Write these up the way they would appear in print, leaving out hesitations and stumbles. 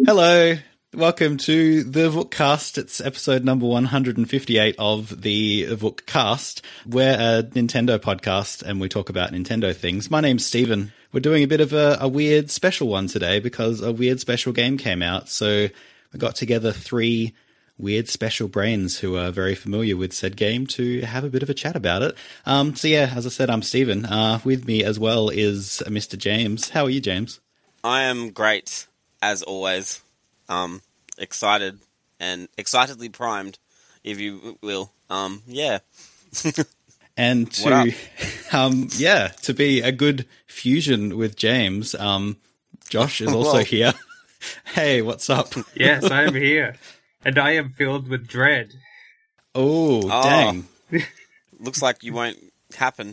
Hello, welcome to the Vookcast. It's episode number 158 of the Vookcast. We're a Nintendo podcast and we talk about Nintendo things. My name's Stephen. We're doing a bit of a weird special one today because a weird special game came out. So we got together three weird special brains who are very familiar with said game to have a bit of a chat about it. So yeah, as I said, I'm Stephen. With me as well is Mr. James. How are you, James? I am great, as always. Excited and excitedly primed, if you will. Yeah. And to, to be a good fusion with James, Josh is also here. Hey, what's up? Yes, I am here. And I am filled with dread. Oh, dang. Looks like you won't happen.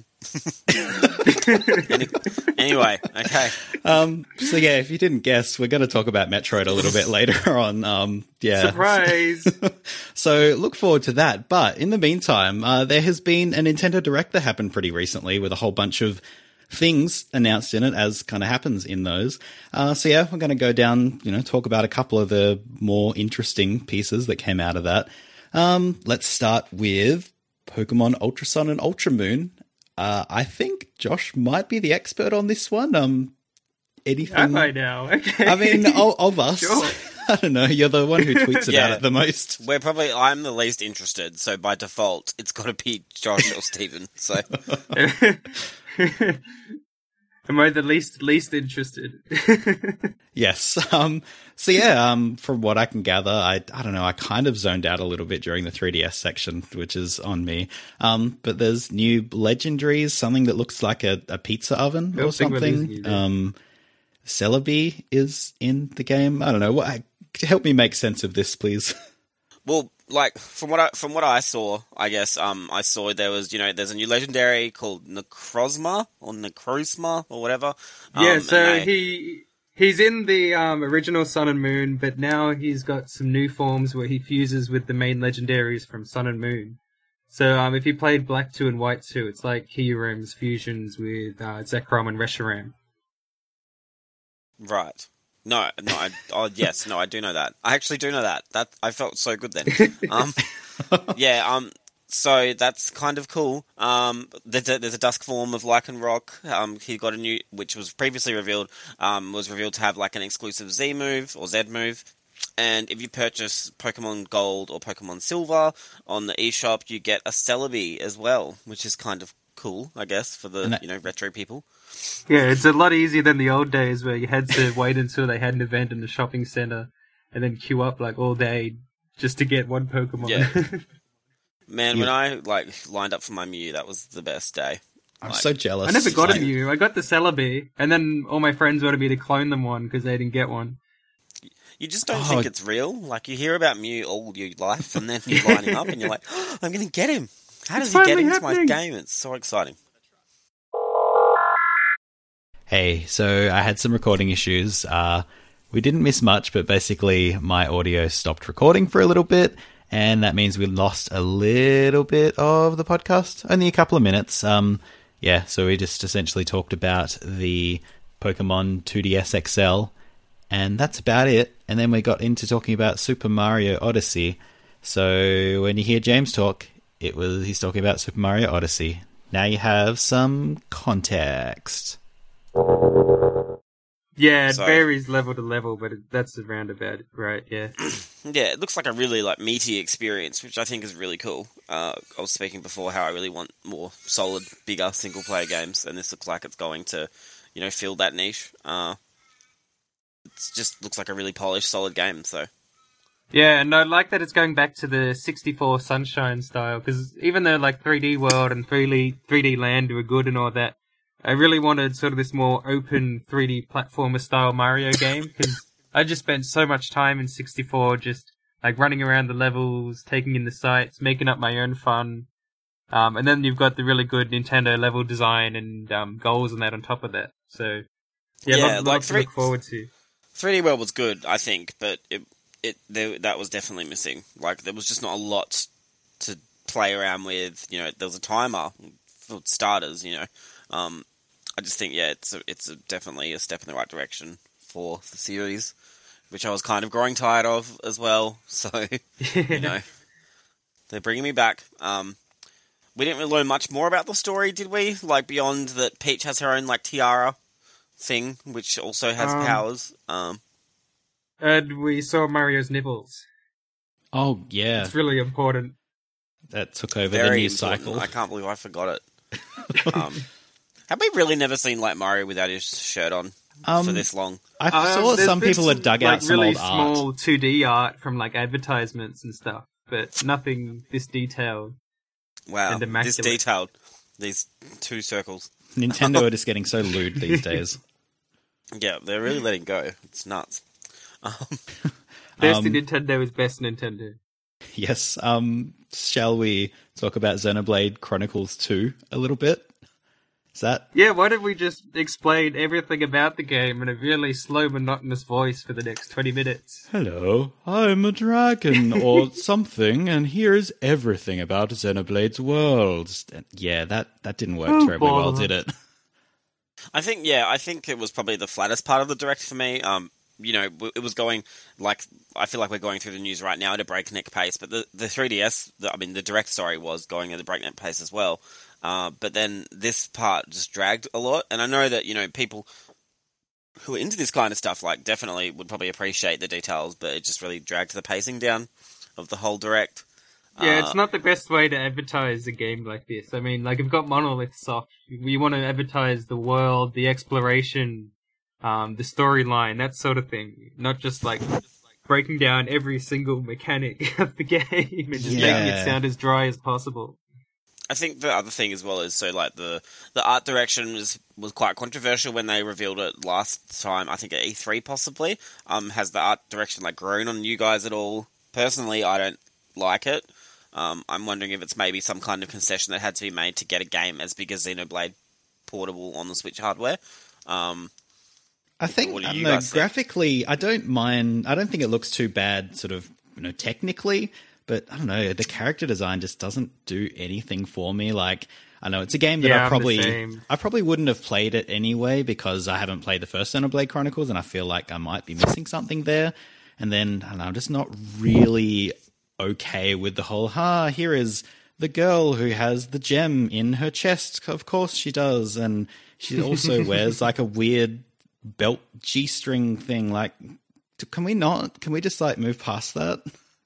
Anyway, okay. So yeah, if you didn't guess, we're going to talk about Metroid a little bit later on. Surprise! So look forward to that. But in the meantime, there has been a Nintendo Direct that happened pretty recently with a whole bunch of things announced in it, as kind of happens in those. So yeah, we're going to go down, talk about a couple of the more interesting pieces that came out of that. Let's start with Pokemon Ultra Sun and Ultra Moon. I think Josh might be the expert on this one. Anything? Am I now? Okay. I mean, of us. Sure. I don't know. You're the one who tweets about it the most. I'm the least interested, so by default, it's got to be Josh or Stephen. So, am I the least interested? Yes. So yeah, from what I can gather, I don't know, I kind of zoned out a little bit during the 3DS section, which is on me. But there's new legendaries, something that looks like a pizza oven or something. Celebi is in the game. I don't know. Help me make sense of this, please. Well, like from what I saw, I guess I saw there was there's a new legendary called Necrozma or whatever. Yeah, so he's in the original Sun and Moon, but now he's got some new forms where he fuses with the main legendaries from Sun and Moon. So if you played Black 2 and White 2, it's like Kyurem's fusions with Zekrom and Reshiram. Right. No, I do know that. I actually do know that. That I felt so good then. So that's kind of cool. There's a dusk form of Lycanroc. He got a new, which was previously revealed, to have like an exclusive Z move or Z move. And if you purchase Pokemon Gold or Pokemon Silver on the eShop, you get a Celebi as well, which is kind of cool, I guess, for the retro people. Yeah, it's a lot easier than the old days where you had to wait until they had an event in the shopping center and then queue up like all day just to get one Pokemon. Yeah. Man, when I lined up for my Mew, that was the best day. I'm so jealous. I never got a Mew. I got the Celebi, and then all my friends wanted me to clone them one because they didn't get one. You just don't think it's real. Like, you hear about Mew all your life, and then you're lining up, and you're like, oh, I'm going to get him. How does he get into my game? It's so exciting. Hey, so I had some recording issues. We didn't miss much, but basically my audio stopped recording for a little bit, and that means we lost a little bit of the podcast, only a couple of minutes. So we just essentially talked about the Pokemon 2DS XL, and that's about it. And then we got into talking about Super Mario Odyssey. So when you hear James talk, he's talking about Super Mario Odyssey. Now you have some context. Yeah, it varies level to level, but that's around about it, right? Yeah. Yeah, it looks like a really meaty experience, which I think is really cool. I was speaking before how I really want more solid, bigger single player games, and this looks like it's going to, fill that niche. It just looks like a really polished, solid game. So. Yeah, and I like that it's going back to the 64 Sunshine style, because even though 3D World and 3D Land were good and all that, I really wanted sort of this more open 3D platformer style Mario game, because I just spent so much time in 64 just running around the levels, taking in the sights, making up my own fun. And then you've got the really good Nintendo level design and goals and that on top of that. So yeah, lots to look forward to. 3D World was good, I think, but that was definitely missing. There was just not a lot to play around with. There was a timer for starters. I just think, it's definitely a step in the right direction for the series. which I was kind of growing tired of as well. So, they're bringing me back. We didn't really learn much more about the story, did we? Like, beyond that Peach has her own, like, tiara thing, which also has powers. And we saw Mario's nipples. Oh, yeah. It's really important. That took over Very the news important. cycle. I can't believe I forgot it. Have we really never seen, like, Mario without his shirt on for this long? I saw some people had dug out some really old small art. 2D art from, like, advertisements and stuff, but nothing this detailed. Wow, And immaculate. this detailed. These 2 circles. Nintendo are just getting so lewd these days. Yeah, they're really letting go. It's nuts. Best Nintendo is best Nintendo. Yes. Shall we talk about Xenoblade Chronicles 2 a little bit? Is that... Yeah, why don't we just explain everything about the game in a really slow, monotonous voice for the next 20 minutes? Hello, I'm a dragon or something, and here's everything about Xenoblade's worlds. Yeah, that didn't work terribly well, did it? I think it was probably the flattest part of the Direct for me. It was going, like, I feel like we're going through the news right now at a breakneck pace, but the 3DS, the Direct, was going at a breakneck pace as well. But then this part just dragged a lot, and I know that, people who are into this kind of stuff, like, definitely would probably appreciate the details, but it just really dragged the pacing down of the whole Direct. Yeah, it's not the best way to advertise a game like this. I mean, like, you've got Monolith Soft. We want to advertise the world, the exploration, the storyline, that sort of thing. Not just, like, breaking down every single mechanic of the game and just making it sound as dry as possible. I think the other thing as well is, so, like, the art direction was quite controversial when they revealed it last time, I think at E3 possibly. Has the art direction, like, grown on you guys at all? Personally, I don't like it. I'm wondering if it's maybe some kind of concession that had to be made to get a game as big as Xenoblade portable on the Switch hardware. I think, graphically, I don't mind. I don't think it looks too bad, sort of, technically. But I don't know, the character design just doesn't do anything for me. Like, I know it's a game that I probably wouldn't have played it anyway because I haven't played the first Xenoblade Chronicles, and I feel like I might be missing something there. And then I don't know, I'm just not really okay with the whole, here is the girl who has the gem in her chest. Of course she does, and she also wears like a weird belt G-string thing. Like, can we just like move past that?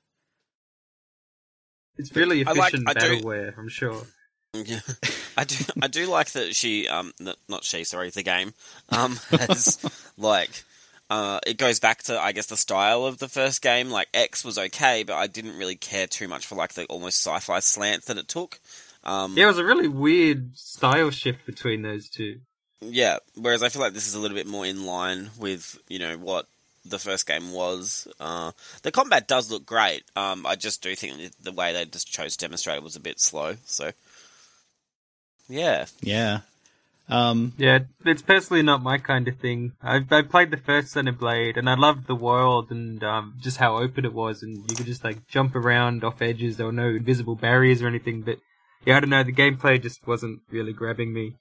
It's really efficient battleware, I'm sure. Yeah, I do like that she, the game, has, like, it goes back to, I guess, the style of the first game. Like, X was okay, but I didn't really care too much for, like, the almost sci-fi slant that it took. It was a really weird style shift between those two. Yeah, whereas I feel like this is a little bit more in line with, what the first game was. The combat does look great. I just do think the way they just chose to demonstrate it was a bit slow. So, yeah. Yeah. Yeah, it's personally not my kind of thing. I played the first Xenoblade, and I loved the world and just how open it was, and you could just like jump around off edges. There were no invisible barriers or anything, but yeah, I don't know. The gameplay just wasn't really grabbing me.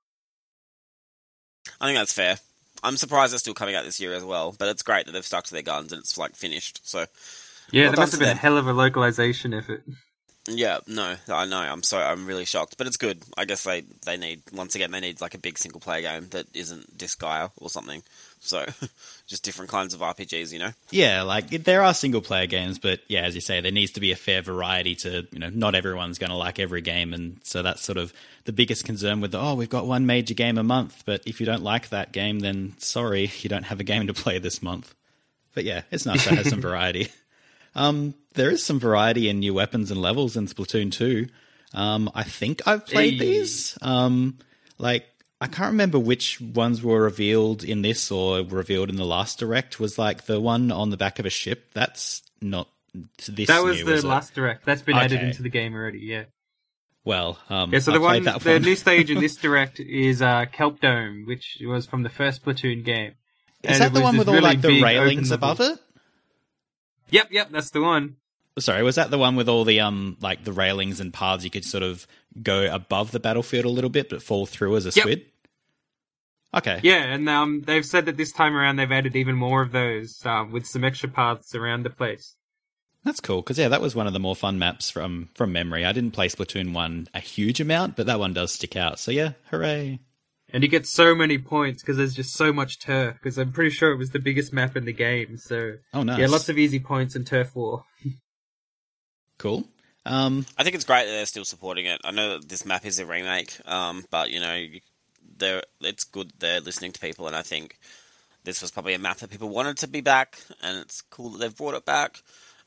I think that's fair. I'm surprised it's still coming out this year as well, but it's great that they've stuck to their guns and it's like finished. So yeah, there must have been a hell of a localization effort. Yeah, no, I know. I'm really shocked, but it's good. I guess they need like a big single player game that isn't Disgaea or something. So just different kinds of RPGs, Yeah, like there are single player games, but yeah, as you say, there needs to be a fair variety to, not everyone's going to like every game, and so that's sort of the biggest concern with we've got one major game a month, but if you don't like that game, then sorry, you don't have a game to play this month. But yeah, it's nice to have some variety. There is some variety in new weapons and levels in Splatoon 2. I think I've played these. I can't remember which ones were revealed in this or revealed in the last Direct. Was like the one on the back of a ship. That's not this. That was the last Direct. That's been added into the game already. Yeah. Well, so the new stage in this Direct is Kelp Dome, which was from the first Splatoon game. Is that the one with all like the railings above it? Yep, that's the one. Sorry, was that the one with all the like the railings and paths you could sort of go above the battlefield a little bit but fall through as a squid? Okay. Yeah, and they've said that this time around they've added even more of those with some extra paths around the place. That's cool, because that was one of the more fun maps from memory. I didn't play Splatoon 1 a huge amount, but that one does stick out. So yeah, hooray. And you get so many points because there's just so much turf, because I'm pretty sure it was the biggest map in the game. So oh, nice. Yeah, lots of easy points in Turf War. Cool. I think it's great that they're still supporting it. I know that this map is a remake, but it's good they're listening to people, and I think this was probably a map that people wanted to be back, and it's cool that they've brought it back.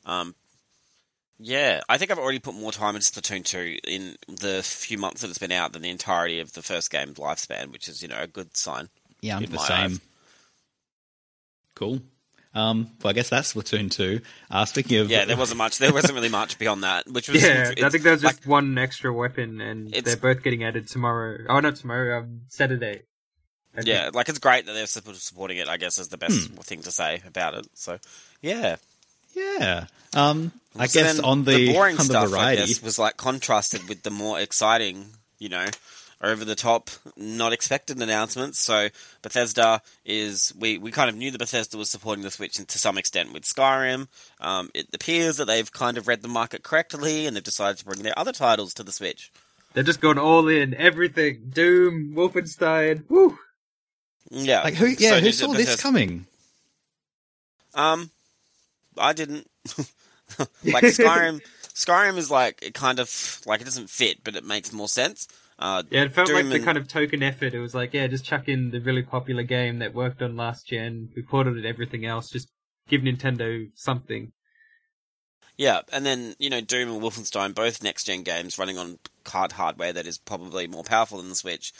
Yeah, I think I've already put more time into Splatoon 2 in the few months that it's been out than the entirety of the first game's lifespan, which is, a good sign. Yeah, I'm the same. Cool. Well, I guess that's Splatoon 2. Speaking of... Yeah, there wasn't really much beyond that, which was... Yeah, I think there's just one extra weapon, and they're both getting added tomorrow. Oh, not tomorrow, Saturday. Yeah, it's great that they're supporting it, I guess, is the best thing to say about it. So, yeah. Yeah. I guess on the boring on stuff, the variety... I guess, was contrasted with the more exciting, over the top, not expected announcements. So Bethesda we kind of knew that Bethesda was supporting the Switch to some extent with Skyrim. It appears that they've kind of read the market correctly, and they've decided to bring their other titles to the Switch. They're just going all in, everything. Doom, Wolfenstein, woo! Yeah. Who saw this coming? I didn't. Skyrim is it kind of, it doesn't fit, but it makes more sense. It felt like the kind of token effort. It was just chuck in the really popular game that worked on last gen, we ported it everything else, just give Nintendo something. Yeah, and then, Doom and Wolfenstein, both next-gen games running on hardware that is probably more powerful than the Switch.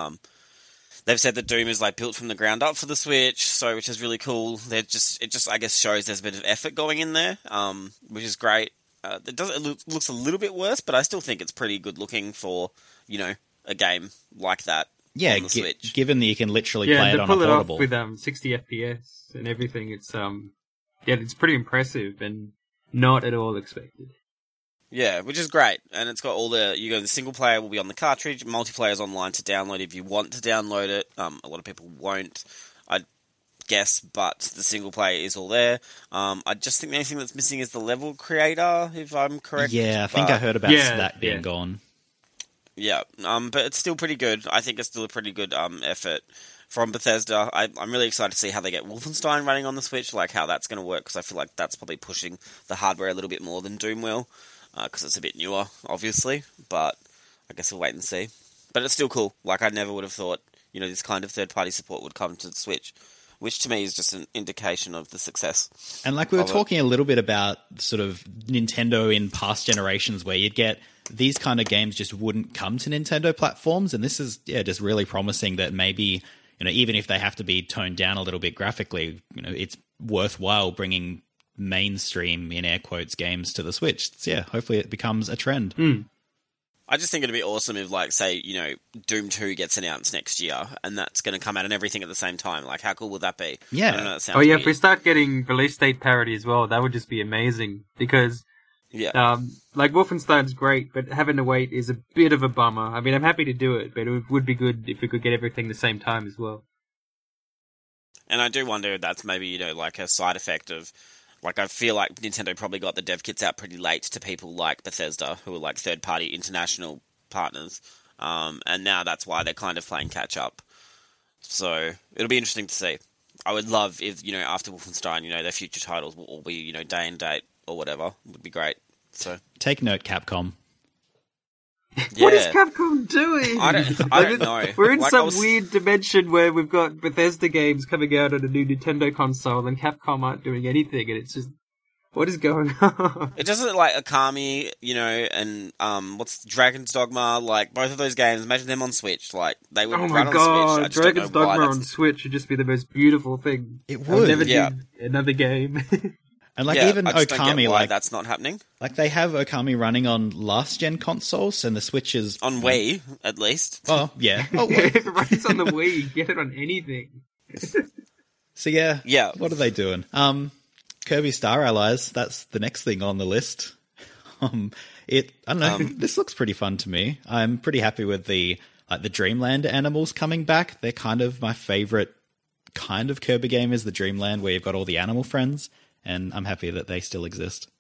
They've said that Doom is built from the ground up for the Switch, which is really cool. It just I guess shows there's a bit of effort going in there, which is great. It looks a little bit worse, but I still think it's pretty good looking for a game like that. Yeah, on the Switch. Given that you can literally play it on a portable. Yeah, they pull it off with 60 FPS and everything. It's it's pretty impressive and not at all expected. Yeah, which is great, and it's got all the single player will be on the cartridge, multiplayer is online to download if you want to download it. A lot of people won't, I guess, but the single player is all there. I just think the only thing that's missing is the level creator, if I'm correct. Yeah, I think I heard about that being gone. Yeah, but it's still pretty good. I think it's still a pretty good effort from Bethesda. I'm really excited to see how they get Wolfenstein running on the Switch, how that's going to work, because I feel like that's probably pushing the hardware a little bit more than Doom will. Because it's a bit newer, obviously, but I guess we'll wait and see. But it's still cool. I never would have thought, this kind of third-party support would come to the Switch, which to me is just an indication of the success. And we were talking a little bit about sort of Nintendo in past generations where you'd get these kind of games just wouldn't come to Nintendo platforms, and this is just really promising that maybe, even if they have to be toned down a little bit graphically, it's worthwhile bringing mainstream, in air quotes, games to the Switch. So yeah, hopefully it becomes a trend. I just think it'd be awesome if, say, Doom 2 gets announced next year, and that's going to come out and everything at the same time. How cool would that be? Yeah. I don't know, that sounds weird. If we start getting release date parity as well, that would just be amazing, because Wolfenstein's great, but having to wait is a bit of a bummer. I mean, I'm happy to do it, but it would be good if we could get everything the same time as well. And I do wonder if that's maybe, a side effect of... I feel like Nintendo probably got the dev kits out pretty late to people like Bethesda, who are third-party international partners, and now that's why they're kind of playing catch-up. So it'll be interesting to see. I would love if, after Wolfenstein, their future titles will all be, day and date or whatever. It would be great. So take note, Capcom. Yeah. What is Capcom doing? I don't know. We're in some weird dimension where we've got Bethesda games coming out on a new Nintendo console and Capcom aren't doing anything, and it's just, what is going on? It doesn't Okami, and what's Dragon's Dogma, both of those games, imagine them on Switch, they would run on the Switch. I just Dragon's don't know Dogma on Switch would just be the most beautiful thing. It would. I'll never do another game. And even I just Okami, don't get why that's not happening. They have Okami running on last gen consoles, and the Switch is on Wii at least. Oh yeah, if it runs on the Wii, get it on anything. So yeah. What are they doing? Kirby Star Allies. That's the next thing on the list. I don't know. This looks pretty fun to me. I'm pretty happy with the like the Dreamland animals coming back. They're kind of my favorite kind of Kirby game is the Dreamland, where you've got all the animal friends, and I'm happy that they still exist.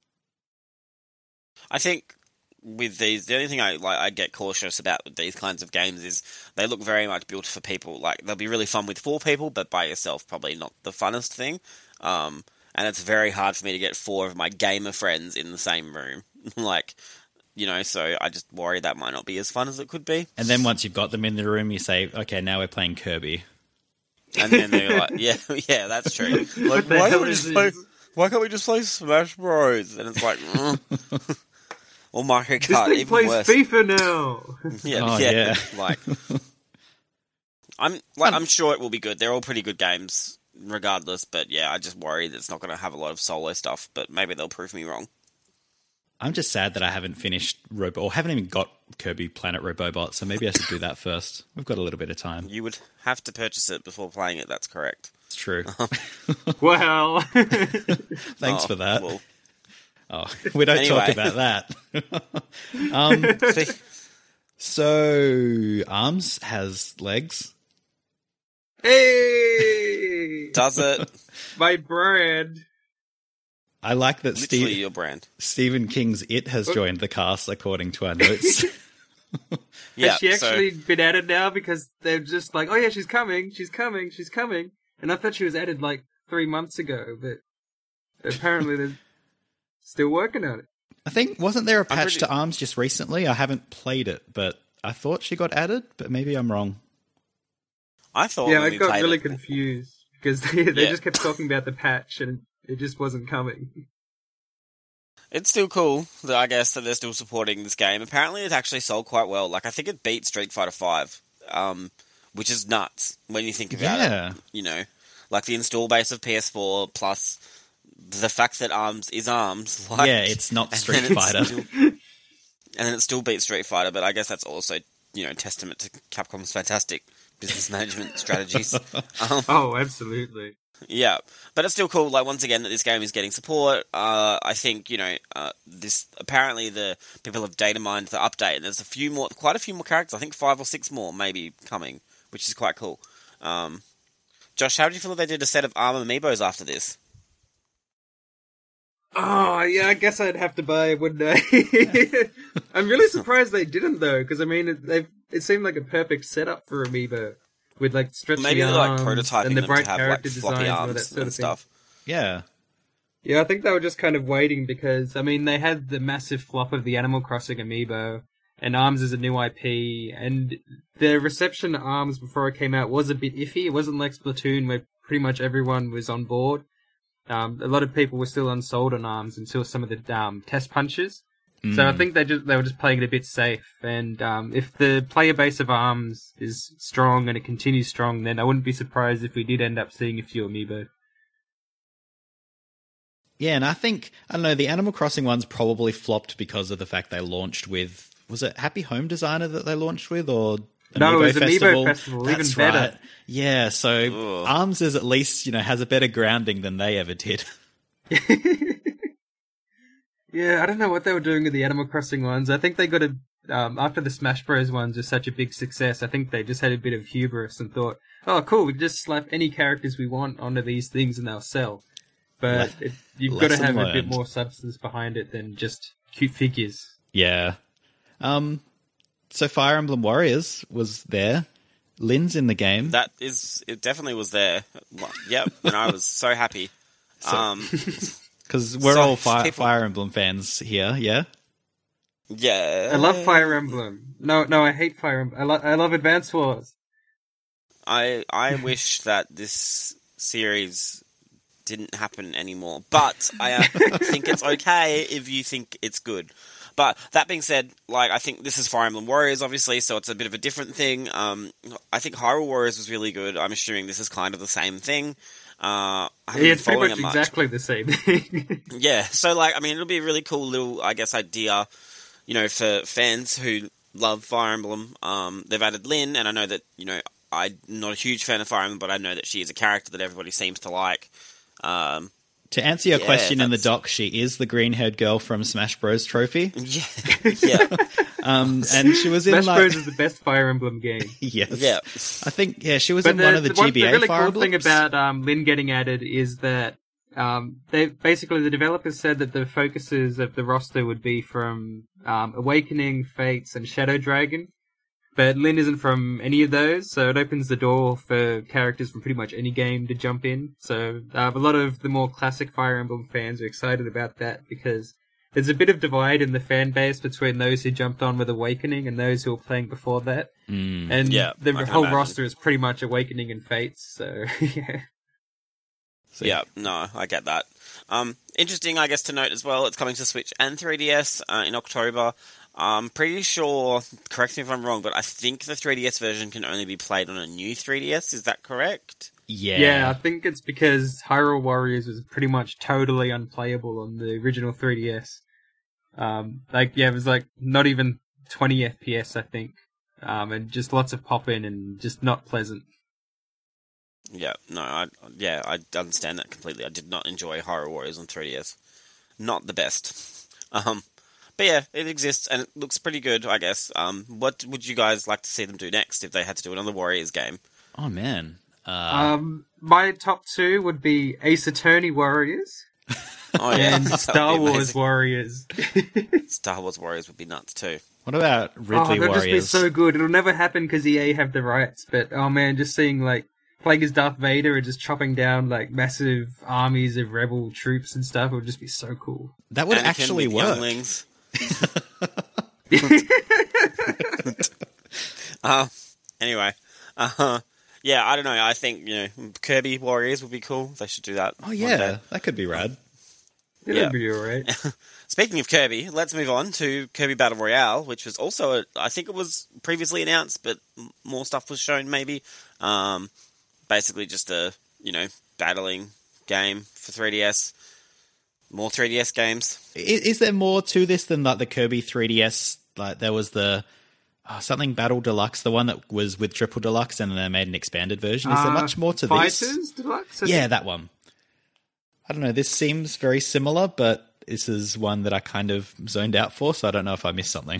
I think with these, the only thing I get cautious about with these kinds of games is they look very much built for people. Like, they'll be really fun with 4 people, but by yourself, probably not the funnest thing. And it's very hard for me to get 4 of my gamer friends in the same room. Like, you know, so I just worry that might not be as fun as it could be. And then once you've got them in the room, you say, okay, now we're playing Kirby. And then they're like, yeah, that's true. Like, why can't we just play Smash Bros? And it's like, or Mario This Kart, thing even plays worse. FIFA now. Yeah. I'm sure it will be good. They're all pretty good games, regardless. But yeah, I just worry that it's not going to have a lot of solo stuff. But maybe they'll prove me wrong. I'm just sad that I haven't finished or haven't even got Kirby Planet Robobot, so maybe I should do that first. We've got a little bit of time. You would have to purchase it before playing it. That's correct. It's true. Well, Thanks for that. Well. Oh, we don't talk about that. So, Arms has legs. hey, Does it? my brand. I like that Literally your brand. Stephen King's It has joined the cast, according to our notes. Yeah, Has she actually been added now? Because they're just like, oh yeah, she's coming. And I thought she was added like 3 months ago, but apparently they're still working on it. I think, wasn't there a patch to Arms just recently? I haven't played it, but I thought she got added, but maybe I'm wrong. I thought. Yeah, I got really confused because they just kept talking about the patch and it just wasn't coming. It's still cool that I guess that they're still supporting this game. Apparently, it actually sold quite well. Like, I think it beat Street Fighter V, which is nuts when you think about it. You know, like the install base of PS4 plus the fact that Arms is Arms. Like, yeah, it's not Street Fighter. And then it still beats Street Fighter, but I guess that's also, you know, testament to Capcom's fantastic business management strategies. Oh, absolutely. Yeah, but it's still cool. Like, once again, that this game is getting support. I think, you know, this apparently the people have data mined the update, and there's quite a few more characters. I think 5 or 6 more maybe coming, which is quite cool. Josh, how do you feel if they did a set of ARM amiibos after this? Oh, yeah, I guess I'd have to buy it, wouldn't I? I'm really surprised they didn't, though, because, I mean, it seemed like a perfect setup for amiibo. With like stretchy maybe they're like prototyping and the them bright to have character like floppy designs and all arms that sort and of stuff. Yeah. Yeah, I think they were just kind of waiting because, I mean, they had the massive flop of the Animal Crossing amiibo, and ARMS is a new IP, and the reception to ARMS before it came out was a bit iffy. It wasn't like Splatoon where pretty much everyone was on board. A lot of people were still unsold on ARMS until some of the test punches. So I think they were just playing it a bit safe, and if the player base of ARMS is strong and it continues strong, then I wouldn't be surprised if we did end up seeing a few amiibo. Yeah, and I think, I don't know, the Animal Crossing ones probably flopped because of the fact they launched with, was it Happy Home Designer that they launched with, or Amiibo No, it was Festival? Amiibo Festival, That's even better. Right. Yeah, so ARMS is at least, you know, has a better grounding than they ever did. Yeah, I don't know what they were doing with the Animal Crossing ones. I think they got after the Smash Bros. Ones was such a big success, I think they just had a bit of hubris and thought, oh, cool, we can just slap any characters we want onto these things and they'll sell. But you've got to have a bit more substance behind it than just cute figures. Yeah. So Fire Emblem Warriors was there. Lynn's in the game. It definitely was there. Yep, and I was so happy. Because we're all Fire Emblem fans here, yeah? Yeah. I love Fire Emblem. No, I hate Fire Emblem. I love Advance Wars. I wish that this series didn't happen anymore, but I think it's okay if you think it's good. But that being said, like, I think this is Fire Emblem Warriors, obviously, so it's a bit of a different thing. I think Hyrule Warriors was really good. I'm assuming this is kind of the same thing. It's pretty much exactly the same thing. Yeah, so, like, I mean, it'll be a really cool little, I guess, idea, you know, for fans who love Fire Emblem. They've added Lynn, and I know that, you know, I'm not a huge fan of Fire Emblem, but I know that she is a character that everybody seems to like. To answer your question in the doc, she is the green-haired girl from Smash Bros. Trophy. Yeah. And she was in Smash like Bros is the best Fire Emblem game. yes, Yeah. I think she was in one of the GBA the really Fire cool thing Emblems. about Lynn getting added is that they basically the developers said that the focuses of the roster would be from Awakening, Fates, and Shadow Dragon. But Lynn isn't from any of those, so it opens the door for characters from pretty much any game to jump in. So a lot of the more classic Fire Emblem fans are excited about that because there's a bit of divide in the fan base between those who jumped on with Awakening and those who were playing before that. And Yeah, the I can whole imagine. roster is pretty much Awakening and Fates, so yeah. So, Yeah, no, I get that. Interesting, I guess, to note as well, it's coming to Switch and 3DS in October. I'm pretty sure, correct me if I'm wrong, but I think the 3DS version can only be played on a new 3DS, is that correct? Yeah, I think it's because Hyrule Warriors was pretty much totally unplayable on the original 3DS. It was like not even 20 FPS, I think. And just lots of pop-in and just not pleasant. Yeah, no, I understand that completely. I did not enjoy Hyrule Warriors on 3DS. Not the best. But yeah, it exists and it looks pretty good, I guess. What would you guys like to see them do next if they had to do another Warriors game? Oh man. My top two would be Ace Attorney Warriors Oh yeah, and that would Star be Wars amazing. Warriors. Star Wars Warriors would be nuts too. What about Ridley that'd just be Warriors? so good. It'll never happen because EA have the rights, but oh man, just seeing playing as Darth Vader and just chopping down massive armies of rebel troops and stuff, it would just be so cool. That would Anakin actually with work. younglings. Anyway, yeah, I don't know. I think Kirby Warriors would be cool. They should do that. Oh one yeah, day. that could be rad. Yeah, Yeah. that'd be alright. Speaking of Kirby, let's move on to Kirby Battle Royale, which was also, I think it was previously announced, but more stuff was shown maybe. Basically just a, battling game for 3DS. More 3DS games. Is there more to this than the Kirby 3DS? Like there was the something Battle Deluxe, the one that was with Triple Deluxe, and then they made an expanded version. Is there much more to Fighters this? Deluxe? Yeah, that one. I don't know. This seems very similar, but this is one that I kind of zoned out for, so I don't know if I missed something.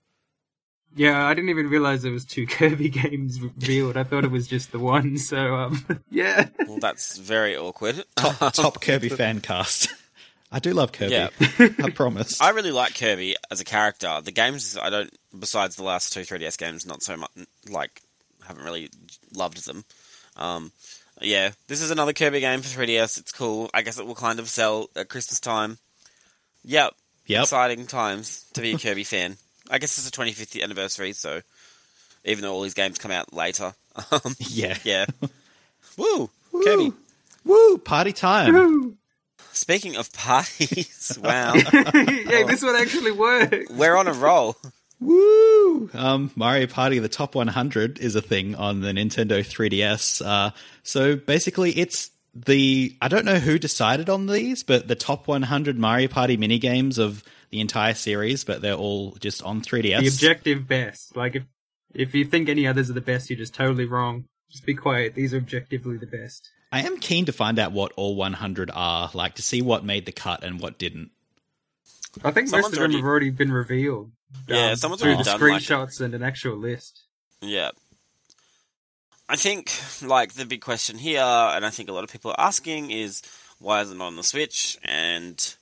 Yeah, I didn't even realize there was two Kirby games revealed. I thought it was just the one, so, yeah. Well, that's very awkward. Top Kirby fan cast. I do love Kirby. Yeah. I promise. I really like Kirby as a character. The games, I don't, besides the last two 3DS games, not so much, haven't really loved them. Yeah, this is another Kirby game for 3DS. It's cool. I guess it will kind of sell at Christmas time. Yep. Exciting times to be a Kirby fan. I guess it's the 25th anniversary, so even though all these games come out later. Yeah. Yeah. Woo! Kirby. Woo! Party time. Speaking of parties, wow. Yeah, this one actually worked. We're on a roll. Woo! Mario Party, the top 100 is a thing on the Nintendo 3DS. So basically it's I don't know who decided on these, but the top 100 Mario Party minigames of the entire series, but they're all just on 3DS. The objective best. If you think any others are the best, you're just totally wrong. Just be quiet. These are objectively the best. I am keen to find out what all 100 are, to see what made the cut and what didn't. I think most of them Someone's have already been revealed. Yeah, someone's through already the done, screenshots and an actual list. Yeah. I think, the big question here, and I think a lot of people are asking, is why isn't it on the Switch? And,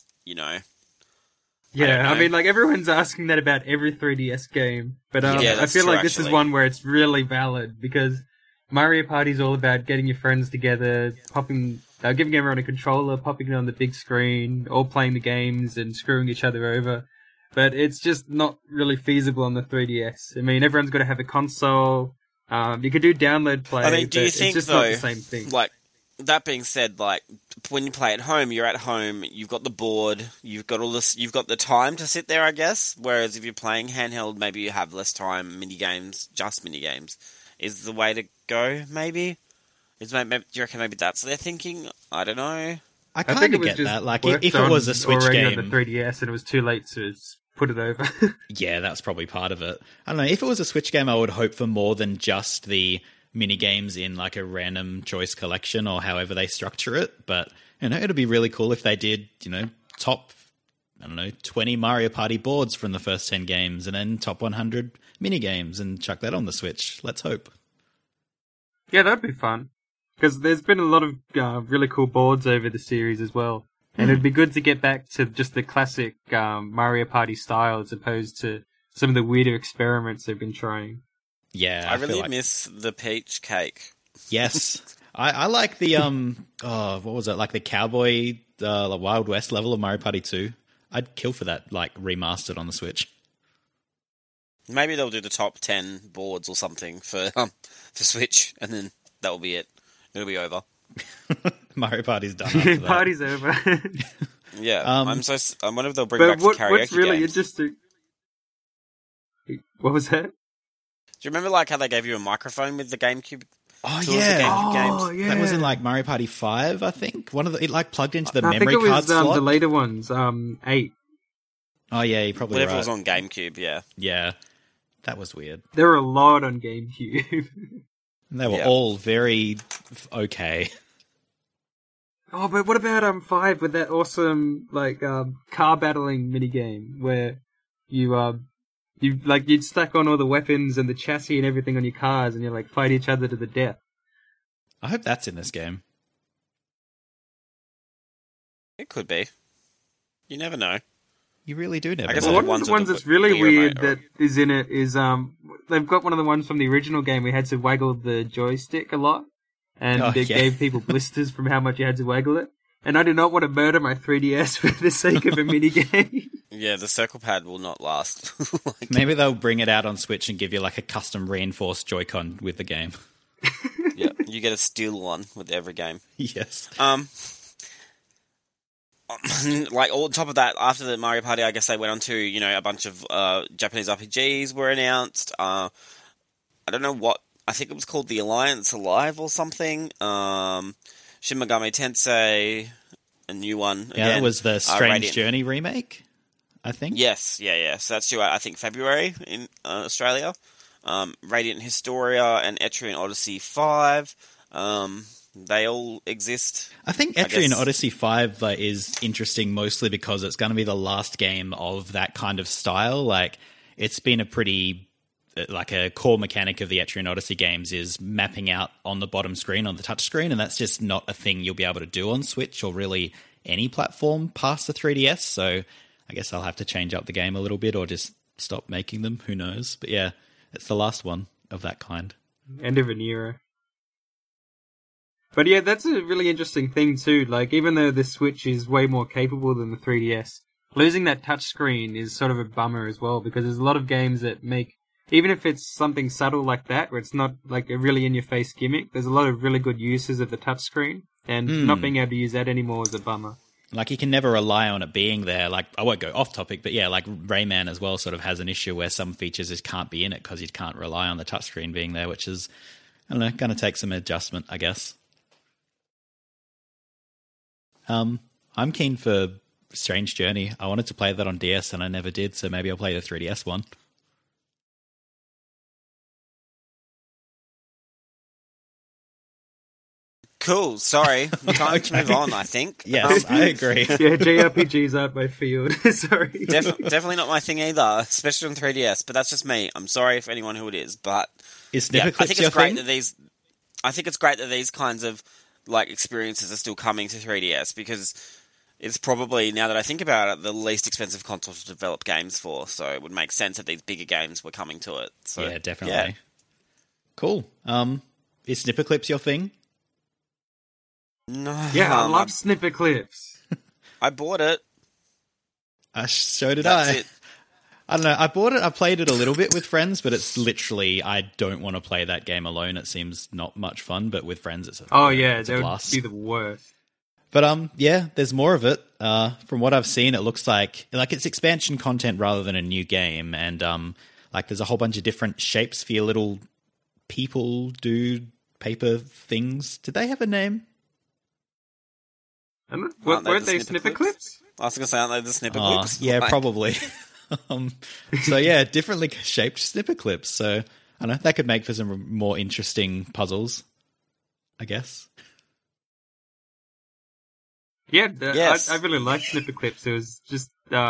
Yeah, I don't know. everyone's asking that about every 3DS game, but Yeah, I that's feel true, like this is actually. one where it's really valid because Mario Party's all about getting your friends together, giving everyone a controller, popping it on the big screen, all playing the games and screwing each other over. But it's just not really feasible on the 3DS. I mean, everyone's got to have a console. You could do download play. I mean, do you but think, it's just though, not the same thing? that being said, when you play at home, you're at home, you've got the board, you've got all this, you've got the time to sit there, I guess, whereas if you're playing handheld, maybe you have less time, just minigames, is the way to go, maybe? Do you reckon maybe that's their thinking? I don't know. I think kind it of was get just that. worked If it was a on Switch already game... on the 3DS and it was too late to put it over. Yeah, that's probably part of it. I don't know. If it was a Switch game, I would hope for more than just the mini games in a random choice collection or however they structure it. But it'd be really cool if they did top I don't know, 20 Mario Party boards from the first 10 games and then top 100 mini games and chuck that on the Switch. Let's hope. Yeah, that'd be fun. Because there's been a lot of really cool boards over the series as well. And it'd be good to get back to just the classic Mario Party style as opposed to some of the weirder experiments they've been trying. Yeah, I really miss the peach cake. Yes. I like the, what was it? Like the cowboy, the Wild West level of Mario Party 2. I'd kill for that, like, remastered on the Switch. Maybe they'll do the top 10 boards or something for Switch, and then that'll be it. It'll be over. Mario Party's done after that. Party's over. Yeah, I wonder if they'll bring back the karaoke what's really games. interesting... What was that? Do you remember like how they gave you a microphone with the GameCube? Oh, towards yeah. the GameCube games? Yeah. That was in, like, Mario Party 5, I think. It, like, plugged into the I memory think it card was slot. the later ones, 8. Oh, yeah, you're probably Whatever right. was on GameCube, yeah. Yeah, that was weird. There were a lot on GameCube. And they were all very okay. Oh, but what about 5 with that awesome car battling minigame where you'd stack on all the weapons and the chassis and everything on your cars and you like fight each other to the death. I hope that's in this game. It could be. You never know. You really do never I guess know. Well, the one of ones the with ones the that's really Wii weird remote that is in it is they've got one of the ones from the original game. We had to waggle the joystick a lot, and it gave people blisters from how much you had to waggle it. And I do not want to murder my 3DS for the sake of a minigame. Yeah, the circle pad will not last. Maybe they'll bring it out on Switch and give you like a custom reinforced Joy-Con with the game. Yeah, you get a steel one with every game. Yes. Like on top of that, after the Mario Party, I guess they went on to, a bunch of Japanese RPGs were announced. I don't know what, I think it was called The Alliance Alive or something. Shin Megami Tensei, a new one. Yeah, again. that was the Strange Radiant. Journey remake, I think. Yes, yeah. So that's due out, I think, February in Australia. Radiant Historia and Etrian Odyssey 5. They all exist. I think Etrian Odyssey 5 is interesting mostly because it's going to be the last game of that kind of style. Like, it's been a pretty... Like, a core mechanic of the Etrian Odyssey games is mapping out on the bottom screen, on the touch screen, and that's just not a thing you'll be able to do on Switch or really any platform past the 3DS, so I guess I'll have to change up the game a little bit or just stop making them. Who knows? But yeah, it's the last one of that kind. End of an era. But yeah, that's a really interesting thing too. Like, even though the Switch is way more capable than the 3DS, losing that touchscreen is sort of a bummer as well, because there's a lot of games that make, even if it's something subtle like that, where it's not like a really in-your-face gimmick, there's a lot of really good uses of the touchscreen, and not being able to use that anymore is a bummer. Like, you can never rely on it being there. Like, I won't go off topic, but yeah, like Rayman as well sort of has an issue where some features just can't be in it because you can't rely on the touchscreen being there, which is, I don't know, going to take some adjustment, I guess. I'm keen for Strange Journey. I wanted to play that on DS and I never did, so maybe I'll play the 3DS one. Cool, sorry. Time to move on, I think. Yes, I agree. Yeah, JRPGs aren't my field. Sorry. Definitely not my thing either, especially on 3DS, but that's just me. I'm sorry for anyone who it is, but Is Snipper I Clips think your it's great thing? that these kinds of like experiences are still coming to 3DS, because it's probably, now that I think about it, the least expensive console to develop games for, so it would make sense that these bigger games were coming to it. So, Yeah, definitely. yeah. Cool. Is Snipper Clips your thing? No, Yeah, I love snipper clips. I bought it. So did That's I. it. I don't know. I bought it. I played it a little bit with friends, but it's literally, I don't want to play that game alone. It seems not much fun, but with friends, it's a That would blast. be the worst. But yeah, there's more of it. From what I've seen, it looks like it's expansion content rather than a new game, and like there's a whole bunch of different shapes for your little people, dude, paper things. Did they have a name? Weren't they snipper clips? I was going to say, aren't they the snipper Oh, clips? yeah, Like, probably. So yeah, differently shaped snipper clips. So I don't know, that could make for some more interesting puzzles, I guess. Yeah, Yes. I really liked Snipper Clips. It was just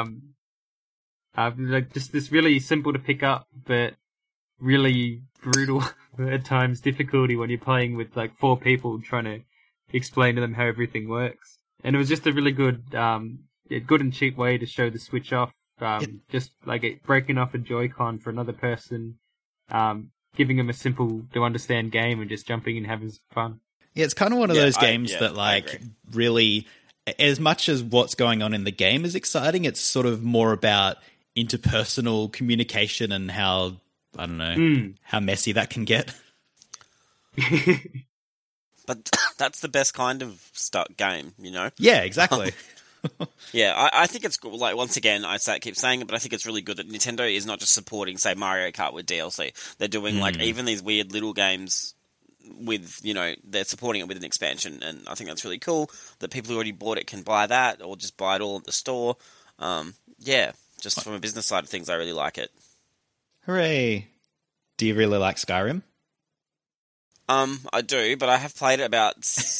like just this really simple to pick up, but really brutal at times difficulty when you're playing with like 4 people trying to explain to them how everything works. And it was just a really good, good and cheap way to show the Switch off. Just like breaking off a Joy-Con for another person, giving them a simple to understand game and just jumping in and having some fun. Yeah, it's kind of one of those games that like really, as much as what's going on in the game is exciting, it's sort of more about interpersonal communication and how, I don't know, how messy that can get. But that's the best kind of game, you know? Yeah, exactly. Yeah, I think it's good. Like, once again, keep saying it, but I think it's really good that Nintendo is not just supporting, say, Mario Kart with DLC. They're doing, like, even these weird little games with, you know, they're supporting it with an expansion, and I think that's really cool that people who already bought it can buy that, or just buy it all at the store. Yeah, just from a business side of things, I really like it. Hooray. Do you really like Skyrim? I do, but I have played it about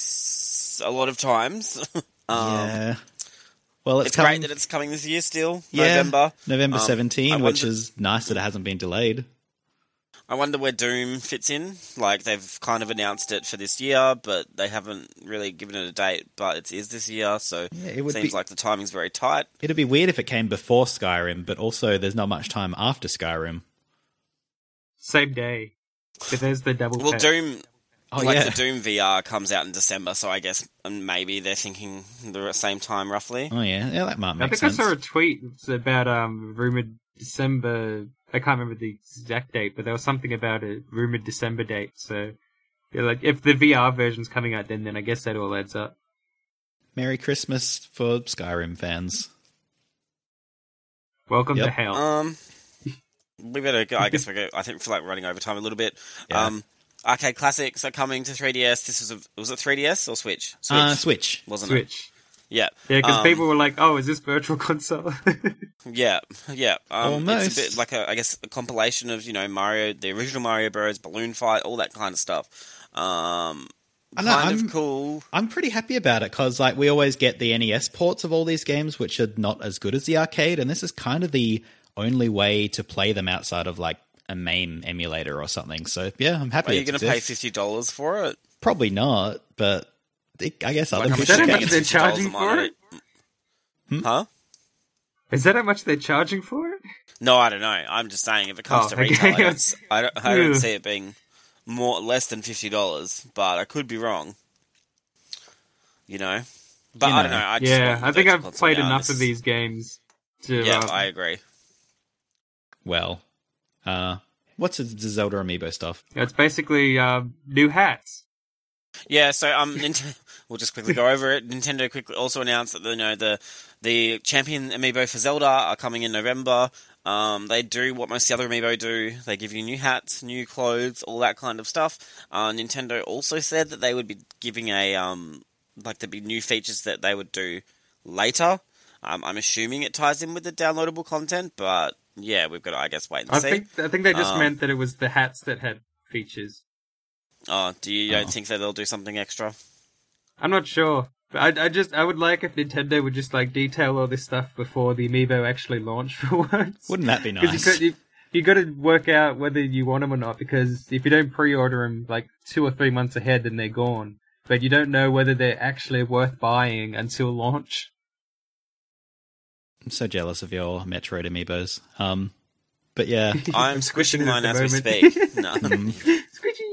a lot of times. Yeah. Well, it's great that it's coming this year still, November 17, which is nice that it hasn't been delayed. I wonder where Doom fits in. Like, they've kind of announced it for this year, but they haven't really given it a date, but it is this year, so it seems like the timing's very tight. It'd be weird if it came before Skyrim, but also there's not much time after Skyrim. Same day. Bethesda double Well, pack. Doom... the Doom VR comes out in December, so I guess maybe they're thinking the same time, roughly. Oh, yeah. Yeah, that might make sense. I think I saw a tweet about rumored December... I can't remember the exact date, but there was something about a rumored December date, so... Yeah, like, if the VR version's coming out then I guess that all adds up. Merry Christmas for Skyrim fans. Welcome to hell. We better go. I guess we go. I think we feel like running over time a little bit. Yeah. Arcade classics are coming to 3DS. Was it 3DS or Switch? Switch. Wasn't it? Switch. Yeah. Yeah, because people were like, "Oh, is this Virtual Console?" Yeah. Almost. It's a bit like a compilation of, you know, Mario, the original Mario Bros, Balloon Fight, all that kind of stuff. Kind of cool. I'm pretty happy about it because, like, we always get the NES ports of all these games, which are not as good as the arcade, and this is kind of the only way to play them outside of like a MAME emulator or something. So yeah, I'm happy. Are you going to pay $50 for it? Probably not, but I guess other people. Is that how much they're charging for it? Huh? Is that how much they're charging for it? No, I don't know. I'm just saying if it comes to retail, I don't see it being less than $50, but I could be wrong. You know, but I don't know. I think I've played enough of these games to. Yeah, I agree. Well, what's the Zelda amiibo stuff? It's basically new hats. Yeah, so we'll just quickly go over it. Nintendo quickly also announced that the Champion amiibo for Zelda are coming in November. They do what most of the other amiibo do. They give you new hats, new clothes, all that kind of stuff. Nintendo also said that they would be giving there'd be new features that they would do later. I'm assuming it ties in with the downloadable content, but yeah, we've got to, I guess, wait and see. I think they just meant that it was the hats that had features. Oh, don't think that they'll do something extra? I'm not sure. But I would like if Nintendo would just like detail all this stuff before the amiibo actually launched for once. Wouldn't that be nice? Because you got to work out whether you want them or not. Because if you don't pre-order them like 2 or 3 months ahead, then they're gone. But you don't know whether they're actually worth buying until launch. I'm so jealous of your Metroid amiibos. But yeah, I'm squishing mine as we speak. No. Squishy.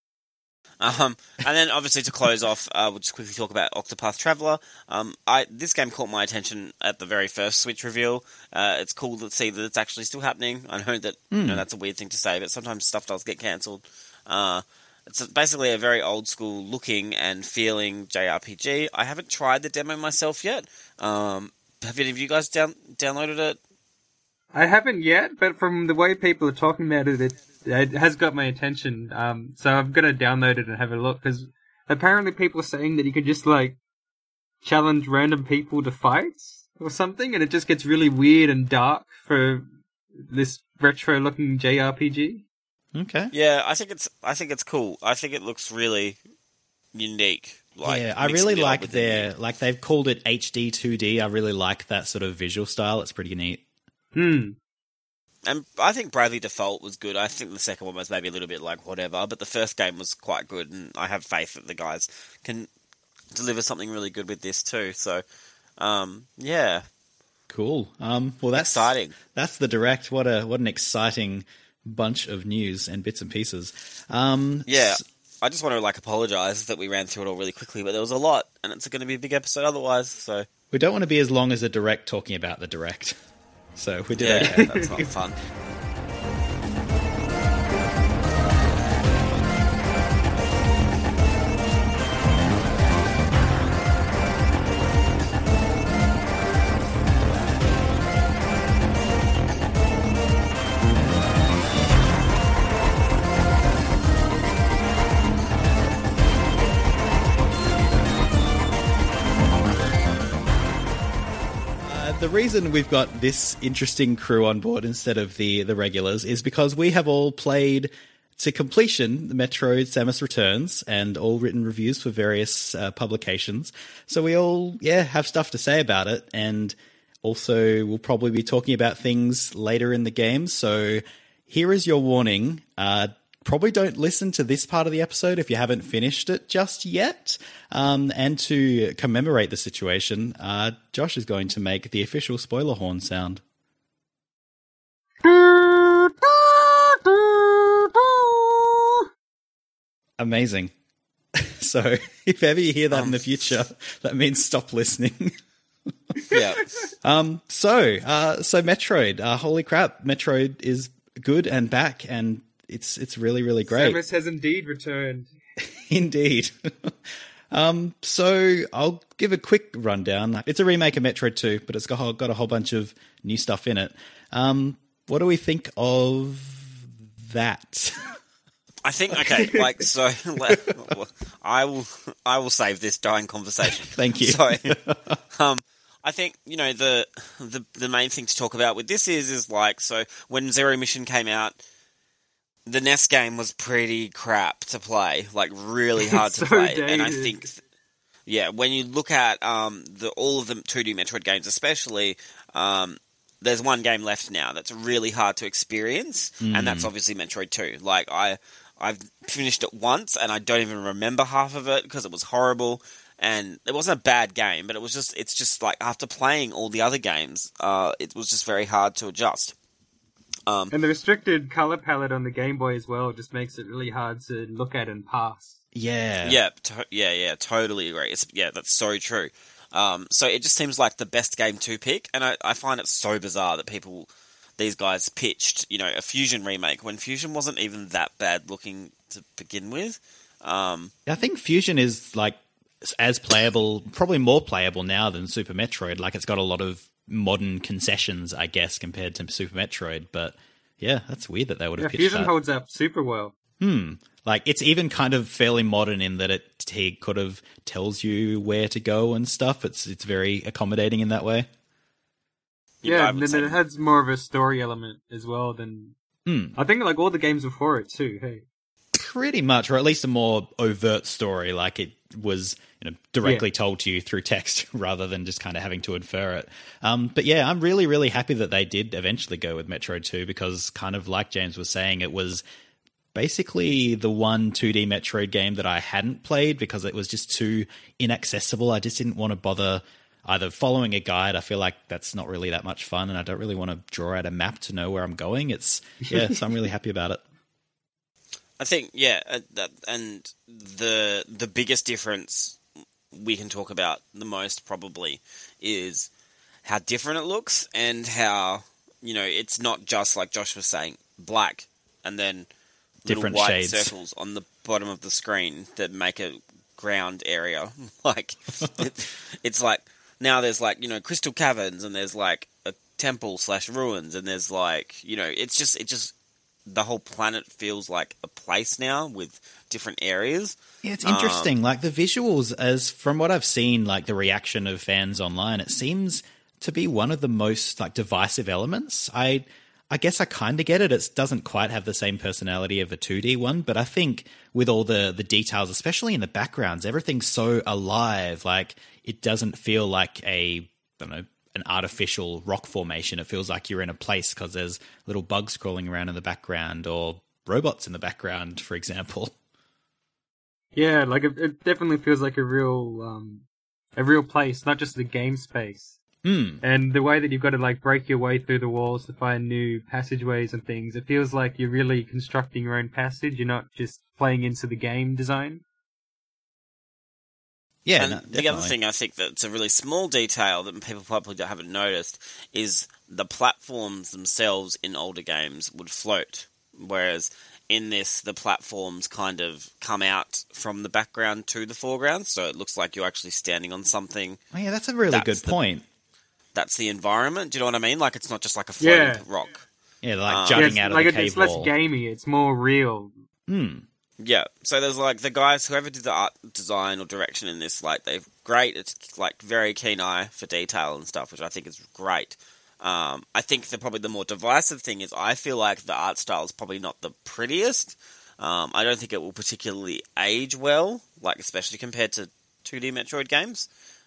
And then obviously to close off, we'll just quickly talk about Octopath Traveler. This game caught my attention at the very first Switch reveal. It's cool to see that it's actually still happening. I know that that's a weird thing to say, but sometimes stuff does get cancelled. It's basically a very old school looking and feeling JRPG. I haven't tried the demo myself yet. Have any of you guys downloaded it? I haven't yet, but from the way people are talking about it, it has got my attention. So I'm going to download it and have a look, because apparently people are saying that you can just, like, challenge random people to fights or something, and it just gets really weird and dark for this retro-looking JRPG. Okay. Yeah, I think it's cool. I think it looks really unique. Yeah, I mixing really it up like with the new. they've called it HD 2D. I really like that sort of visual style. It's pretty neat. And I think Bravely Default was good. I think the second one was maybe a little bit like whatever, but the first game was quite good, and I have faith that the guys can deliver something really good with this too. So, yeah. Cool. Well, that's Exciting. That's the Direct. What an exciting bunch of news and bits and pieces. Yeah. I just want to apologise that we ran through it all really quickly, but there was a lot, and it's going to be a big episode otherwise. So we don't want to be as long as the Direct talking about the Direct. So we did yeah, okay. that's not fun. The reason we've got this interesting crew on board instead of the regulars is because we have all played to completion the Metroid Samus Returns and all written reviews for various publications. So we all, have stuff to say about it, and also we'll probably be talking about things later in the game. So here is your warning. Probably don't listen to this part of the episode if you haven't finished it just yet. And to commemorate the situation, Josh is going to make the official spoiler horn sound. Amazing. So if ever you hear that in the future, that means stop listening. Yeah. So Metroid, holy crap, Metroid is good and back, and it's really, really great. Samus has indeed returned. Indeed. So I'll give a quick rundown. It's a remake of Metroid 2, but it's got a whole bunch of new stuff in it. What do we think of that? I think I will save this dying conversation. Thank you. So, I think the main thing to talk about with this is when Zero Mission came out, the NES game was pretty crap to play, really hard to play, dated. and I think. When you look at all of the 2D Metroid games, especially, there's one game left now that's really hard to experience, and that's obviously Metroid 2. I've finished it once, and I don't even remember half of it because it was horrible. And it wasn't a bad game, but it's just after playing all the other games, it was just very hard to adjust. And the restricted color palette on the Game Boy as well just makes it really hard to look at and pass. Yeah. Totally agree. That's so true. So it just seems like the best game to pick, and I find it so bizarre that these guys pitched, a Fusion remake when Fusion wasn't even that bad looking to begin with. I think Fusion is as playable, probably more playable now than Super Metroid. It's got a lot of modern concessions, I guess, compared to Super Metroid. But yeah, that's weird that they would have pitched Fusion that. holds up super well. It's even kind of fairly modern in that he could have tells you where to go and stuff. It's very accommodating in that way. Yeah, and then it has more of a story element as well than... I think all the games before it too, hey. Pretty much, or at least a more overt story, it was directly told to you through text rather than just kind of having to infer it. But yeah, I'm really, really happy that they did eventually go with Metroid 2 because kind of like James was saying, it was basically the one 2D Metroid game that I hadn't played because it was just too inaccessible. I just didn't want to bother either following a guide. I feel like that's not really that much fun, and I don't really want to draw out a map to know where I'm going. So I'm really happy about it. I think, and the biggest difference we can talk about the most probably is how different it looks and how, it's not just like Josh was saying, black and then different little white shades. circles on the bottom of the screen that make a ground area. It's now there's crystal caverns and there's a temple / ruins and there's it's just the whole planet feels like a place now with different areas. Yeah, it's interesting. The visuals, as from what I've seen, the reaction of fans online, it seems to be one of the most divisive elements. I I guess I kind of get it. It doesn't quite have the same personality of a 2D one, but I think with all the details, especially in the backgrounds, everything's so alive. Like, it doesn't feel like an artificial rock formation. It feels like you're in a place because there's little bugs crawling around in the background or robots in the background, for example. Yeah, like it definitely feels like a real place, not just the game space. And the way that you've got to like break your way through the walls to find new passageways and things, it feels like you're really constructing your own passage. You're not just playing into the game design. Yeah, and the other thing I think that's a really small detail that people probably haven't noticed is the platforms themselves in older games would float, whereas in this, the platforms kind of come out from the background to the foreground, so it looks like you're actually standing on something. Oh, yeah, that's a really good point. That's the environment. Do you know what I mean? Like, it's not just like a floating rock. Yeah, like jutting out of the cave it's less wall. gamey. It's more real. Yeah. So there's like the guys, whoever did the art design or direction in this, like they're great. It's like very keen eye for detail and stuff, which I think is great. I think probably the more divisive thing is I feel like the art style is probably not the prettiest. I don't think it will particularly age well, like especially compared to 2D Metroid games.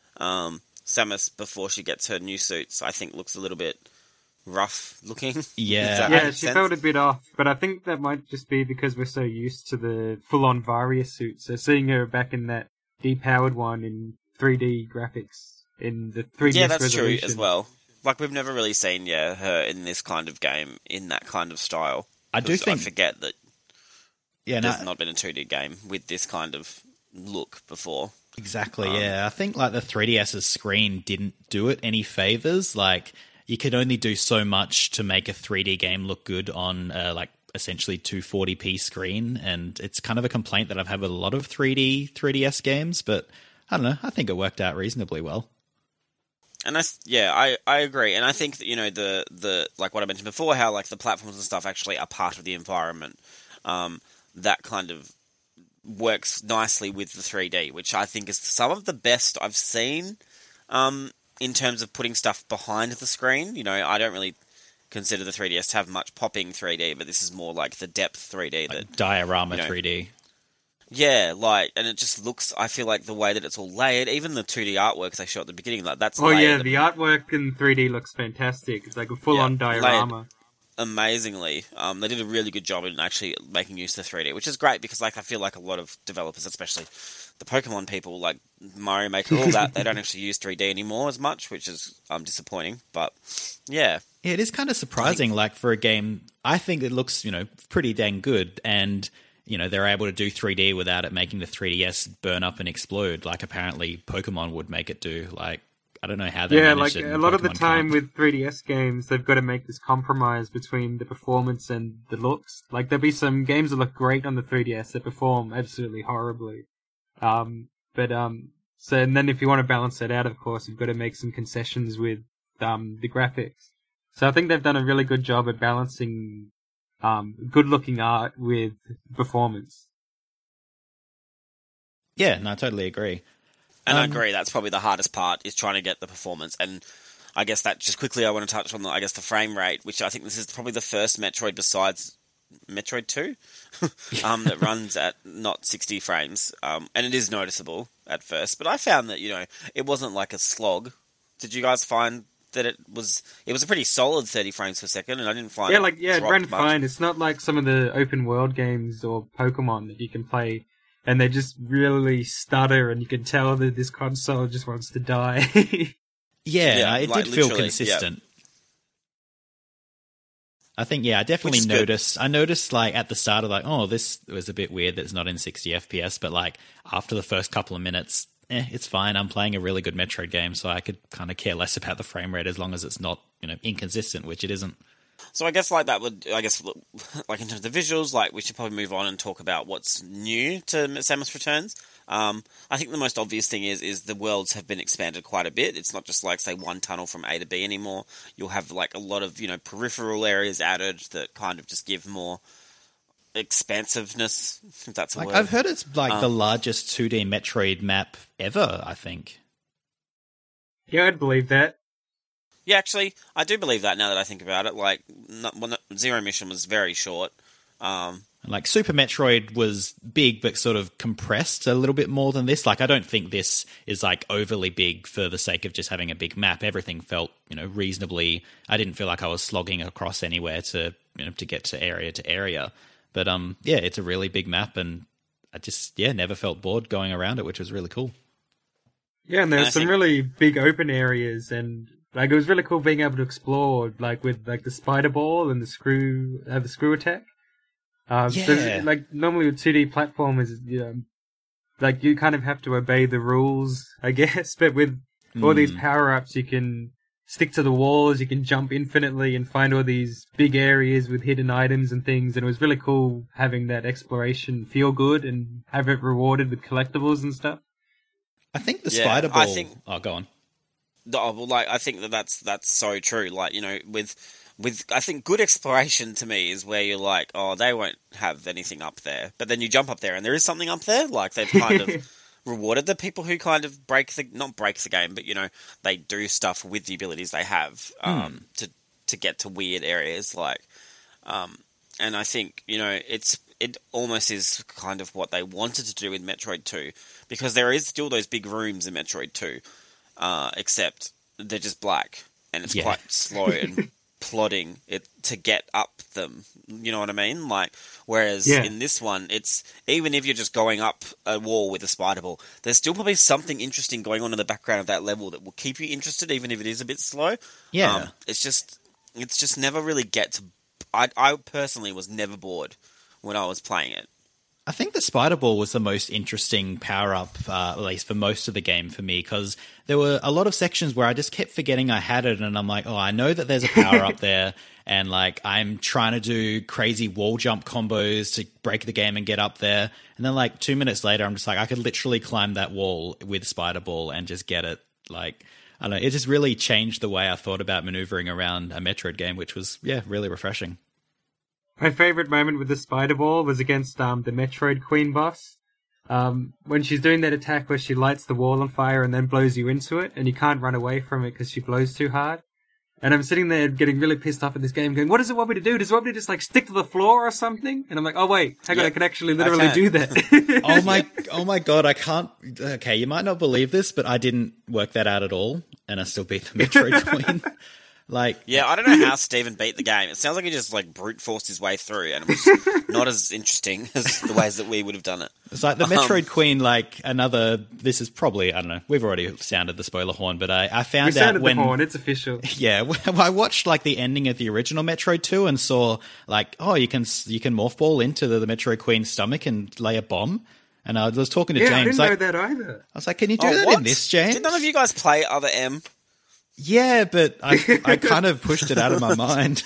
Samus, before she gets her new suits, I think looks a little bit rough looking. Yeah, she felt a bit off, but I think that might just be because we're so used to the full-on Varia suit. So seeing her back in that depowered one in 3D graphics, in the 3D that's resolution. true as well. Like, we've never really seen, her in this kind of game, in that kind of style. I forget that there's not been a 2D game with this kind of look before. Exactly, yeah. I think, like, the 3DS's screen didn't do it any favors. Like, you could only do so much to make a 3D game look good on, essentially 240p screen, and it's kind of a complaint that I've had with a lot of 3DS games, but I don't know, I think it worked out reasonably well. And I agree, and I think that, the like what I mentioned before, how like the platforms and stuff actually are part of the environment. That kind of works nicely with the 3D, which I think is some of the best I've seen in terms of putting stuff behind the screen. I don't really consider the 3DS to have much popping 3D, but this is more like the depth 3D, that diorama 3D. Yeah, and it just looks, I feel like the way that it's all layered, even the 2D artwork they showed at the beginning, that's layered. Oh yeah, the artwork in 3D looks fantastic. It's like a full-on diorama. Amazingly. They did a really good job in actually making use of the 3D, which is great because, I feel like a lot of developers, especially the Pokemon people, like Mario Maker, all that, they don't actually use 3D anymore as much, which is disappointing, but yeah. Yeah, it is kind of surprising, for a game, I think it looks, pretty dang good, and they're able to do 3D without it making the 3DS burn up and explode, like apparently Pokemon would make it do. I don't know how they managed it. Yeah, a lot of the time with 3DS games, they've got to make this compromise between the performance and the looks. Like, there'll be some games that look great on the 3DS that perform absolutely horribly. And then if you want to balance that out, of course, you've got to make some concessions with the graphics. So I think they've done a really good job at balancing good-looking art with performance. Yeah, no, I totally agree. And I agree, that's probably the hardest part, is trying to get the performance. And I guess that, just quickly, I want to touch on, the frame rate, which I think this is probably the first Metroid besides Metroid 2 that runs at not 60 frames. And it is noticeable at first. But I found that, it wasn't like a slog. Did you guys find that it was a pretty solid 30 frames per second, and I didn't find it ran fine. It's not like some of the open world games or Pokemon that you can play and they just really stutter and you can tell that this console just wants to die. Yeah, it did feel consistent. Yeah. I think, I definitely noticed. Good. I noticed, at the start of, this was a bit weird that it's not in 60 FPS, but, after the first couple of minutes, it's fine. I'm playing a really good Metroid game, so I could kind of care less about the frame rate as long as it's not, inconsistent, which it isn't. So I guess in terms of the visuals, we should probably move on and talk about what's new to Samus Returns. I think the most obvious thing is the worlds have been expanded quite a bit. It's not just say one tunnel from A to B anymore. You'll have a lot of peripheral areas added that kind of just give more expansiveness, if that's a word. I've heard it's the largest 2D Metroid map ever, I think. Yeah, I'd believe that. Yeah, actually, I do believe that now that I think about it. Like, Zero Mission was very short. Like Super Metroid was big, but sort of compressed a little bit more than this. Like, I don't think this is like overly big for the sake of just having a big map. Everything felt, reasonably. I didn't feel like I was slogging across anywhere to get to area. But yeah, it's a really big map, and I just never felt bored going around it, which was really cool. Yeah, and there's some really big open areas, and like it was really cool being able to explore, like with like the spider ball and the screw attack. Like normally with 2D platformers, like you kind of have to obey the rules, I guess. But with all these power-ups, you can stick to the walls, you can jump infinitely and find all these big areas with hidden items and things. And it was really cool having that exploration feel good and have it rewarded with collectibles and stuff. I think the spider ball... Oh, go on. I think that's so true. Like, with I think good exploration to me is where you're like, oh, they won't have anything up there, but then you jump up there and there is something up there. Like they've kind of rewarded the people who kind of not break the game, but they do stuff with the abilities they have to get to weird areas. Like, and I think it almost is kind of what they wanted to do in Metroid 2, because there is still those big rooms in Metroid 2, except they're just black and it's quite slow and plodding it to get up them. You know what I mean? Like, whereas in this one, it's even if you're just going up a wall with a spider ball, there's still probably something interesting going on in the background of that level that will keep you interested, even if it is a bit slow. Yeah, it's just never really gets. I personally was never bored when I was playing it. I think the spider ball was the most interesting power-up, at least for most of the game for me, because there were a lot of sections where I just kept forgetting I had it, and I'm like, oh, I know that there's a power-up there, and like I'm trying to do crazy wall jump combos to break the game and get up there, and then like 2 minutes later, I'm just like, I could literally climb that wall with spider ball and just get it. Like, I don't know, it just really changed the way I thought about maneuvering around a Metroid game, which was, really refreshing. My favourite moment with the spider ball was against the Metroid Queen boss. When she's doing that attack where she lights the wall on fire and then blows you into it, and you can't run away from it because she blows too hard. And I'm sitting there getting really pissed off at this game, going, what does it want me to do? Does it want me to just like stick to the floor or something? And I'm like, oh wait, hang on, I can actually literally do that. oh my god, I can't... Okay, you might not believe this, but I didn't work that out at all, and I still beat the Metroid Queen. Like, yeah, I don't know how Steven beat the game. It sounds like he just like brute forced his way through, and it was not as interesting as the ways that we would have done it. It's like the Metroid Queen, like another. This is probably, I don't know. We've already sounded the spoiler horn, but I found out when the horn. It's official. Yeah, I watched like the ending of the original Metroid 2 and saw like, oh, you can morph ball into the Metroid Queen's stomach and lay a bomb. And I was talking to James. I didn't know that either. I was like, can you do that in this, James? Did none of you guys play Other M? Yeah, but I kind of pushed it out of my mind.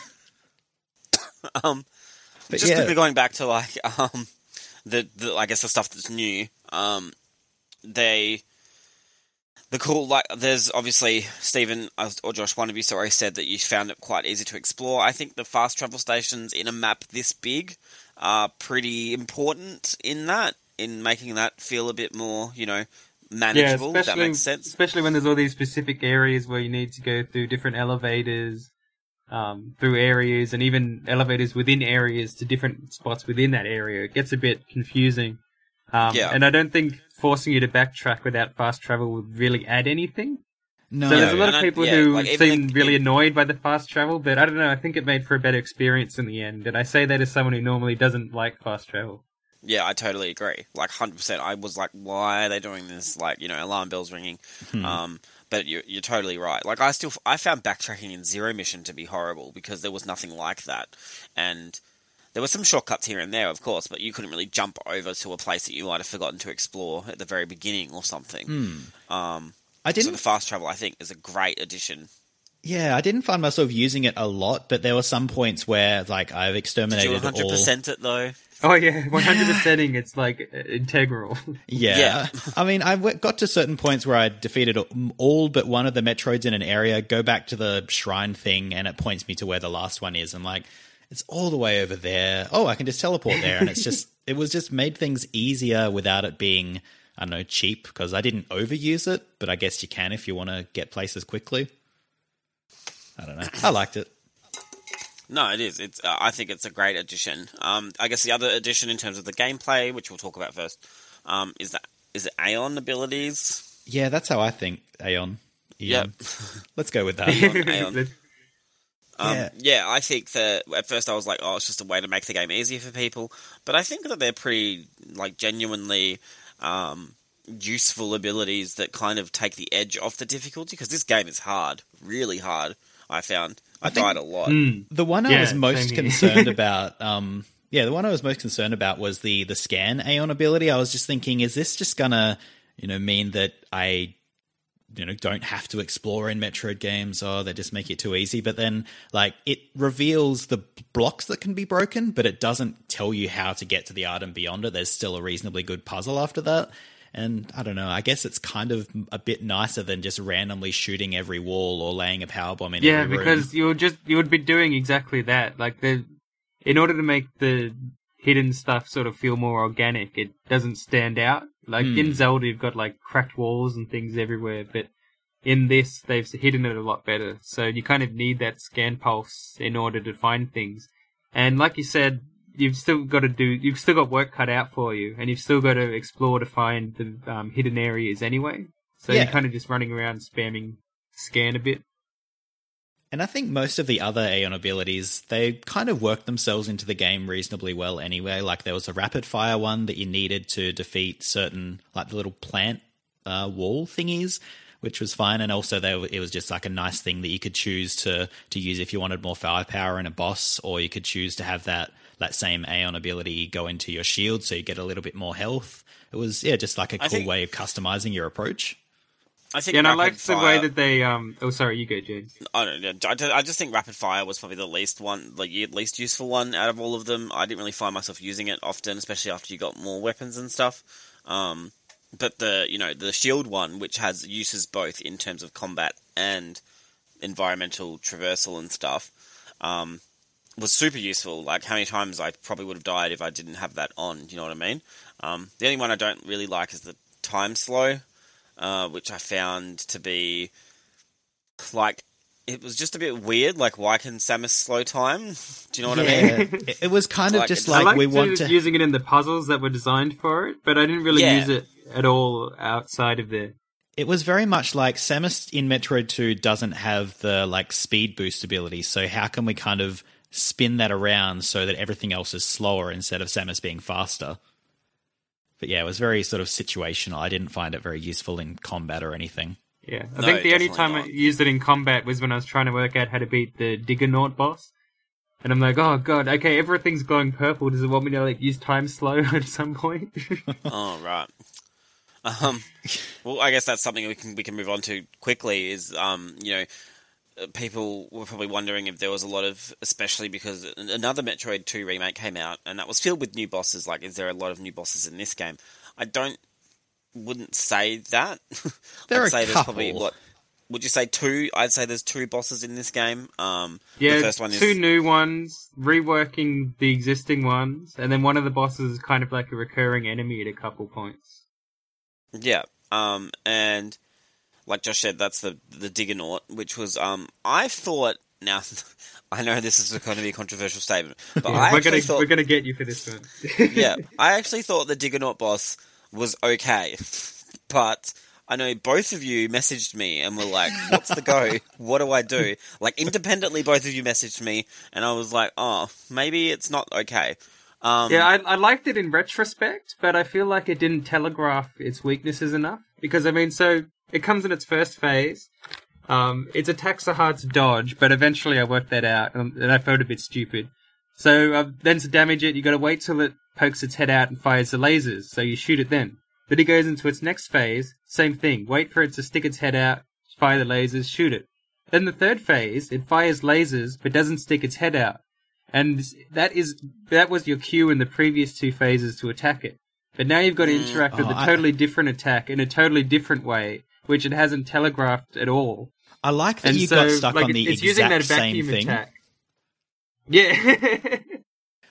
Quickly going back to like the I guess the stuff that's new. The cool, like, there's obviously Stephen or Josh, one of you, sorry, said that you found it quite easy to explore. I think the fast travel stations in a map this big are pretty important in making that feel a bit more, manageable, if that makes sense. Especially when there's all these specific areas where you need to go through different elevators, through areas, and even elevators within areas to different spots within that area. It gets a bit confusing. And I don't think forcing you to backtrack without fast travel would really add anything. No. So there's a lot of people who seem really annoyed by the fast travel, but I don't know, I think it made for a better experience in the end. And I say that as someone who normally doesn't like fast travel. Yeah, I totally agree. Like 100%. I was like, why are they doing this? Like, alarm bells ringing. But you're totally right. Like, I found backtracking in Zero Mission to be horrible because there was nothing like that. And there were some shortcuts here and there, of course, but you couldn't really jump over to a place that you might have forgotten to explore at the very beginning or something. So the fast travel, I think, is a great addition. Yeah, I didn't find myself using it a lot, but there were some points where, like, I've exterminated all... Did you 100% it, though? Oh, yeah, 100%ing, it's, like, integral. Yeah. I mean, I got to certain points where I defeated all but one of the Metroids in an area, go back to the shrine thing, and it points me to where the last one is. I'm like, it's all the way over there. Oh, I can just teleport there. And it's just... it was just made things easier without it being, I don't know, cheap, because I didn't overuse it, but I guess you can if you want to get places quickly. I don't know. I liked it. No, it is. It's. I think it's a great addition. I guess the other addition in terms of the gameplay, which we'll talk about first, is it Aeon abilities? Yeah, that's how I think. Aeon. Yep. Let's go with that. Aeon. Yeah, I think that at first I was like, oh, it's just a way to make the game easier for people. But I think that they're pretty, like, genuinely useful abilities that kind of take the edge off the difficulty, because this game is hard, really hard, I found. I died a lot. The one I was most concerned about... the one I was most concerned about was the scan Aeon ability. I was just thinking, is this just gonna, mean that I... don't have to explore in Metroid games, or they just make it too easy. But then, like, it reveals the blocks that can be broken, but it doesn't tell you how to get to the art and beyond it. There's still a reasonably good puzzle after that. And I don't know, I guess it's kind of a bit nicer than just randomly shooting every wall or laying a power bomb in every room. Yeah, because you would be doing exactly that. Like, in order to make the hidden stuff sort of feel more organic, it doesn't stand out. Like, in Zelda, you've got, like, cracked walls and things everywhere, but in this, they've hidden it a lot better. So you kind of need that scan pulse in order to find things. And like you said, you've still got work cut out for you, and you've still got to explore to find the hidden areas anyway. So you're kind of just running around spamming scan a bit. And I think most of the other Aeon abilities, they kind of work themselves into the game reasonably well anyway. Like, there was a rapid fire one that you needed to defeat certain, like, the little plant wall thingies, which was fine. And also it was just like a nice thing that you could choose to use if you wanted more firepower in a boss, or you could choose to have that same Aeon ability go into your shield so you get a little bit more health. It was, just like a cool way of customizing your approach. I think, and I liked the way that they. Oh, sorry, you go, James. I don't know. I just think rapid fire was probably the least useful one out of all of them. I didn't really find myself using it often, especially after you got more weapons and stuff. But the shield one, which has uses both in terms of combat and environmental traversal and stuff, was super useful. Like, how many times I probably would have died if I didn't have that on. Do you know what I mean? The only one I don't really like is the time slow. Which I found to be, like, it was just a bit weird. Like, why can Samus slow time? Do you know what I mean? It was kind of just I like we want to... using it in the puzzles that were designed for it, but I didn't really use it at all outside of there. It was very much like Samus in Metroid 2 doesn't have the, like, speed boost ability, so how can we kind of spin that around so that everything else is slower instead of Samus being faster? But yeah, it was very sort of situational. I didn't find it very useful in combat or anything. Yeah, I think the only time I used it in combat was when I was trying to work out how to beat the Diggernaut boss. And I'm like, oh god, okay, everything's glowing purple. Does it want me to, like, use time slow at some point? Oh, right. Well, I guess that's something we can move on to quickly. Is people were probably wondering if there was a lot of, especially because another Metroid 2 remake came out, and that was filled with new bosses. Like, is there a lot of new bosses in this game? Wouldn't say that. I'd say there's probably, would you say two? I'd say there's two bosses in this game. The first one is two new ones, reworking the existing ones, and then one of the bosses is kind of like a recurring enemy at a couple points. Yeah, and like Josh said, that's the Diggernaut, which was, I thought, now, I know this is going to be a controversial statement, but we're going to get you for this one. Yeah, I actually thought the Diggernaut boss was okay, but I know both of you messaged me and were like, what's the go? What do I do? Like, independently, both of you messaged me, and I was like, oh, maybe it's not okay. I liked it in retrospect, but I feel like it didn't telegraph its weaknesses enough, because, I mean, so... It comes in its first phase. Its attacks are hard to dodge, but eventually I worked that out, and I felt a bit stupid. So then to damage it, you got to wait till it pokes its head out and fires the lasers, so you shoot it then. Then it goes into its next phase, same thing. Wait for it to stick its head out, fire the lasers, shoot it. Then the third phase, it fires lasers, but doesn't stick its head out. And that was your cue in the previous two phases to attack it. But now you've got to interact with a totally different attack in a totally different way, which it hasn't telegraphed at all. I like that got stuck on the exact same thing. Attack. Yeah.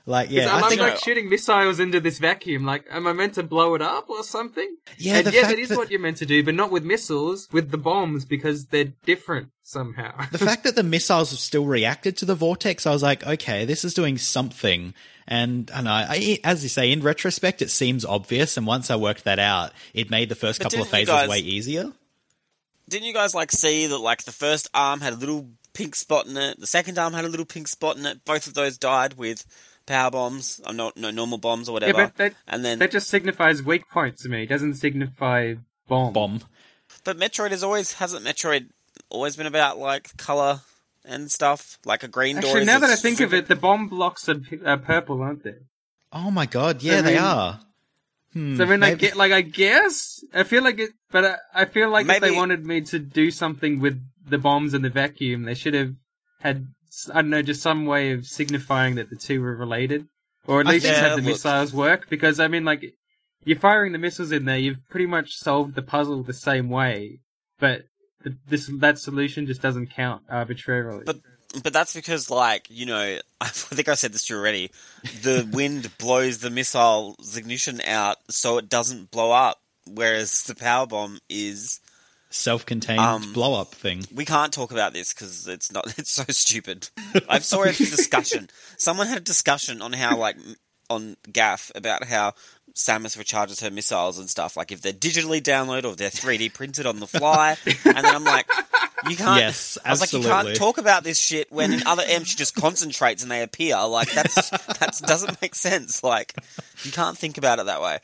Like, yeah, I'm I think like shooting missiles into this vacuum. Like, am I meant to blow it up or something? Yeah, and the yeah, fact that is what you're meant to do, but not with missiles, with the bombs, because they're different somehow. the fact that the missiles have still reacted to the vortex, I was like, okay, this is doing something. And I know, as you say, in retrospect, it seems obvious. And once I worked that out, it made the first couple of phases way easier. Didn't you guys like see that like the first arm had a little pink spot in it, the second arm had a little pink spot in it. Both of those died with power bombs, or no normal bombs or whatever. Yeah, but and then that just signifies weak point to me. It doesn't signify bomb. But Metroid hasn't Metroid always been about like color and stuff, like a green door? Actually, now that I think of it, the bomb blocks are purple, aren't they? Oh my god, yeah, they are. So I mean, I guess I feel like it, but I feel like Maybe if they wanted me to do something with the bombs and the vacuum, they should have had, I don't know, just some way of signifying that the two were related, or at least just have the missiles work. Because I mean, like, you're firing the missiles in there, you've pretty much solved the puzzle the same way, but that solution just doesn't count arbitrarily. But that's because, like, you know, I think I said this to you already, the wind blows the missile's ignition out so it doesn't blow up, whereas the power bomb is self-contained blow-up thing. We can't talk about this because it's so stupid. I saw a discussion. Someone had a discussion on how, like, on GAF about how Samus recharges her missiles and stuff, like if they're digitally downloaded or they're 3D printed on the fly. And then I'm like, you can't. Yes, absolutely. I was like, you can't talk about this shit when in other M she just concentrates and they appear. Like that doesn't make sense. Like you can't think about it that way.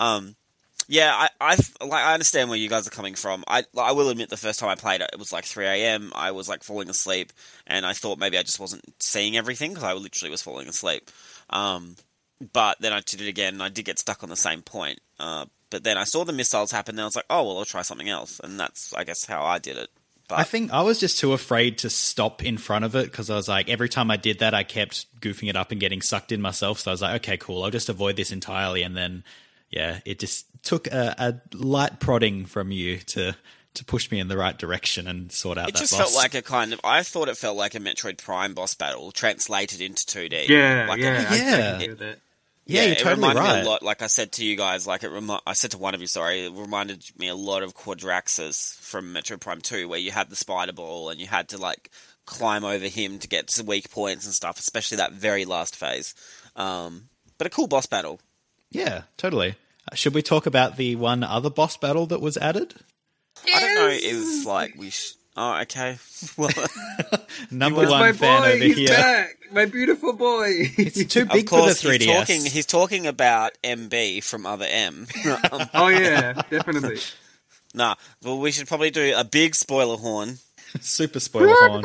Yeah, I understand where you guys are coming from. I will admit the first time I played it, it was like 3 a.m. I was like falling asleep, and I thought maybe I just wasn't seeing everything because I literally was falling asleep. But then I did it again, and I did get stuck on the same point. But then I saw the missiles happen, and I was like, oh, well, I'll try something else. And that's, I guess, how I did it. But I think I was just too afraid to stop in front of it, because I was like, every time I did that, I kept goofing it up and getting sucked in myself. So I was like, okay, cool, I'll just avoid this entirely. And then, yeah, it just took a light prodding from you to push me in the right direction and sort out that boss. It just felt like I thought it felt like a Metroid Prime boss battle translated into 2D. Yeah, you're it totally reminded right. me a lot, like I said to you guys, I said to one of you, sorry, it reminded me a lot of Quadraxis from Metroid Prime 2, where you had the spider ball and you had to, like, climb over him to get to weak points and stuff, especially that very last phase. But a cool boss battle. Yeah, totally. Should we talk about the one other boss battle that was added? Yes! I don't know if, like, we oh, okay. Well, Number one fan over he's here. Back. My beautiful boy. It's too big for the 3DS. He's talking about MB from Other M. Oh yeah, definitely. Nah, well, we should probably do a big spoiler horn. Super spoiler horn.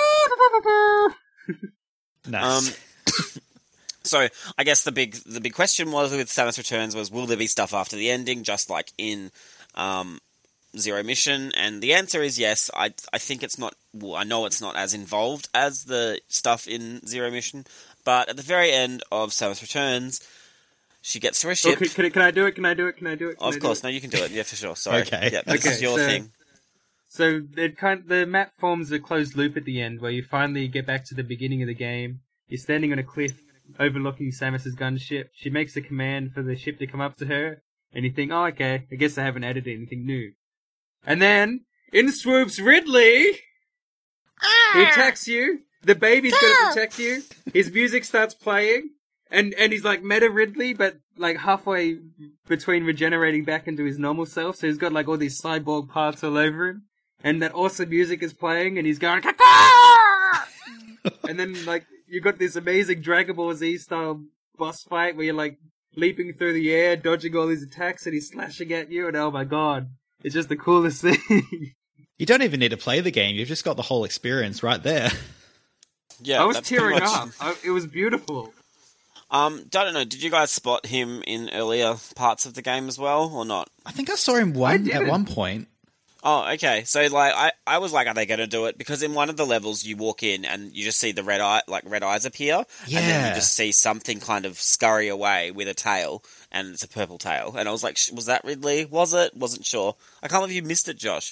Nice. So I guess the big question was with Samus Returns was, will there be stuff after the ending, just like in Zero Mission? And the answer is yes. I think it's not. Well, I know it's not as involved as the stuff in Zero Mission, but at the very end of Samus Returns, she gets to a ship. Can I do it? Of course, no, you can do it. Yeah, for sure. Sorry. Okay. Yeah, this is your thing. So the map forms a closed loop at the end, where you finally get back to the beginning of the game. You're standing on a cliff overlooking Samus's gunship. She makes a command for the ship to come up to her, and you think, oh, okay, I guess I haven't added anything new. And then, in swoops Ridley! He attacks you, the baby's gonna protect you, his music starts playing, and he's like Meta Ridley, but like halfway between regenerating back into his normal self, so he's got like all these cyborg parts all over him, and that awesome music is playing, and he's going, Caw! And then, like, you got this amazing Dragon Ball Z style boss fight where you're like leaping through the air, dodging all these attacks, and he's slashing at you, and oh my god, it's just the coolest thing. You don't even need to play the game, you've just got the whole experience right there. Yeah, I was tearing up. It was beautiful. Don't know, did you guys spot him in earlier parts of the game as well, or not? I think I saw him at one point. Oh, okay. So, like, I was like, are they going to do it? Because in one of the levels, you walk in and you just see the red eyes appear. Yeah. And then you just see something kind of scurry away with a tail. and it's a purple tail. And I was like, was that Ridley? Was it? Wasn't sure. I can't believe you missed it, Josh.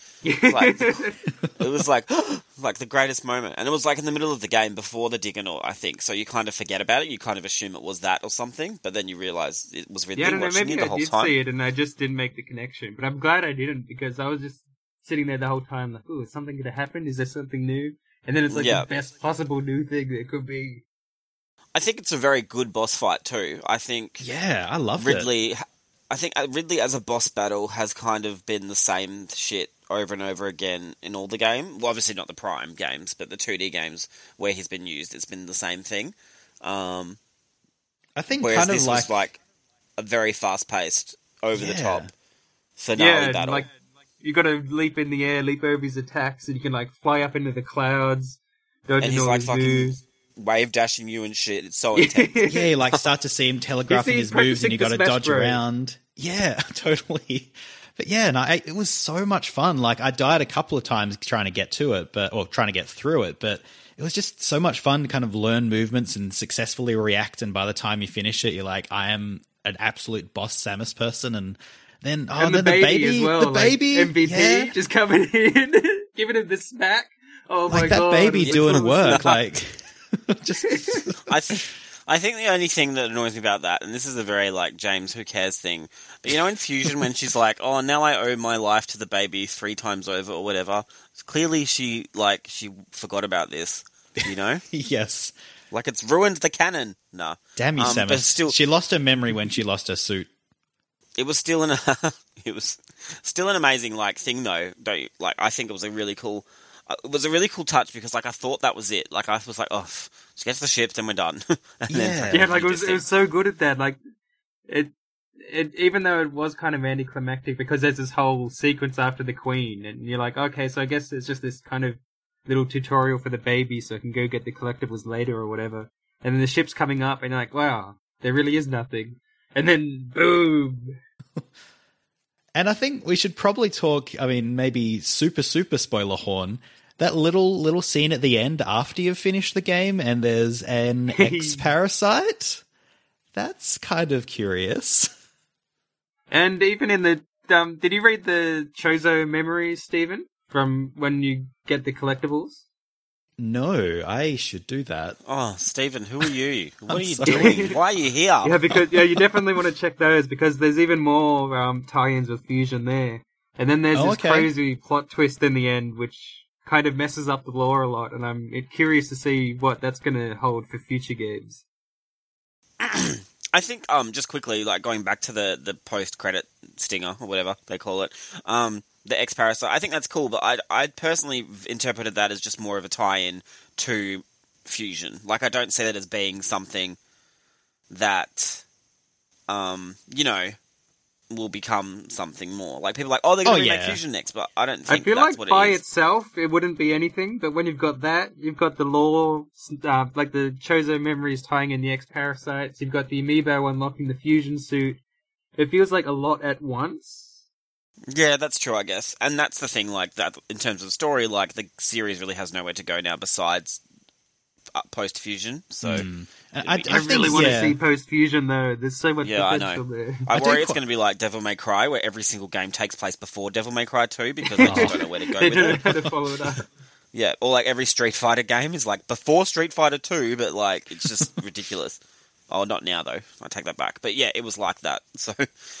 It was like the greatest moment. And it was like in the middle of the game before the Diggernaut, I think. So you kind of forget about it. You kind of assume it was that or something, but then you realise it was Ridley watching you the whole time. Maybe I did see it and I just didn't make the connection. But I'm glad I didn't, because I was just sitting there the whole time like, ooh, is something going to happen? Is there something new? And then it's like the best possible new thing that could be. I think it's a very good boss fight too. I think. Yeah, I love Ridley. I think Ridley as a boss battle has kind of been the same shit over and over again in all the game. Well, obviously not the Prime games, but the 2D games where he's been used, it's been the same thing. I think whereas kind of this was like a very fast-paced, over-the-top finale battle. Like you got to leap in the air, leap over his attacks, and you can like fly up into the clouds, dodging all his moves. Wave dashing you and shit. It's so intense. Yeah, you like start to see him telegraphing his moves and you got to dodge around. Yeah, totally. But yeah, no, it was so much fun. Like I died a couple of times trying to get to it, or trying to get through it, but it was just so much fun to kind of learn movements and successfully react. And by the time you finish it, you're like, I am an absolute boss Samus person. And then, and the baby as well. The baby, MVP just coming in, giving him the smack. Oh my god, that baby doing work, like. Just I think the only thing that annoys me about that, and this is a very like James who cares thing, but you know in Fusion when she's like, oh, now I owe my life to the baby 3 times over or whatever, clearly she forgot about this, you know? Yes. Like it's ruined the canon. Nah. Damn you, Samus. But still, she lost her memory when she lost her suit. It was still an amazing like thing though. Don't you? Like I think it was a really cool touch because, like, I thought that was it. Like, I was like, oh, just get to the ship, then we're done. Like, it was so good at that. Like, it even though it was kind of anticlimactic because there's this whole sequence after the Queen, and you're like, okay, so I guess it's just this kind of little tutorial for the baby so I can go get the collectibles later or whatever. And then the ship's coming up, and you're like, wow, there really is nothing. And then, boom! And I think we should probably talk, I mean, maybe super spoiler horn. That little scene at the end after you've finished the game and there's an X-Parasite. That's kind of curious. And even in the... did you read the Chozo memories, Stephen? From when you get the collectibles? No, I should do that. Oh, Stephen, who are you? What are you doing? Why are you here? Yeah, because you definitely want to check those because there's even more tie-ins with Fusion there. And then there's this crazy plot twist in the end which kind of messes up the lore a lot, and I'm curious to see what that's going to hold for future games. I think, just quickly, like going back to the post-credit stinger or whatever they call it, the X-Parasite, I think that's cool, but I personally interpreted that as just more of a tie-in to Fusion. Like, I don't see that as being something that, you know, will become something more. Like, people are like, oh, they're going to make Fusion next, but I don't think I feel that's like what by it is. itself, it wouldn't be anything, but when you've got that, you've got the lore, like the Chozo memories tying in the X-Parasites, you've got the Amiibo unlocking the Fusion suit. It feels like a lot at once. Yeah, that's true, I guess. And that's the thing, like, that in terms of the story, like, the series really has nowhere to go now besides post-Fusion, so... I really want to see post-Fusion, though. There's so much potential there. I worry it's going to be like Devil May Cry, where every single game takes place before Devil May Cry 2, because they just don't know where to go with it. They don't know how to follow it up. Yeah, or like every Street Fighter game is like before Street Fighter 2, but like, it's just ridiculous. Oh, not now, though. I take that back. But yeah, it was like that. So,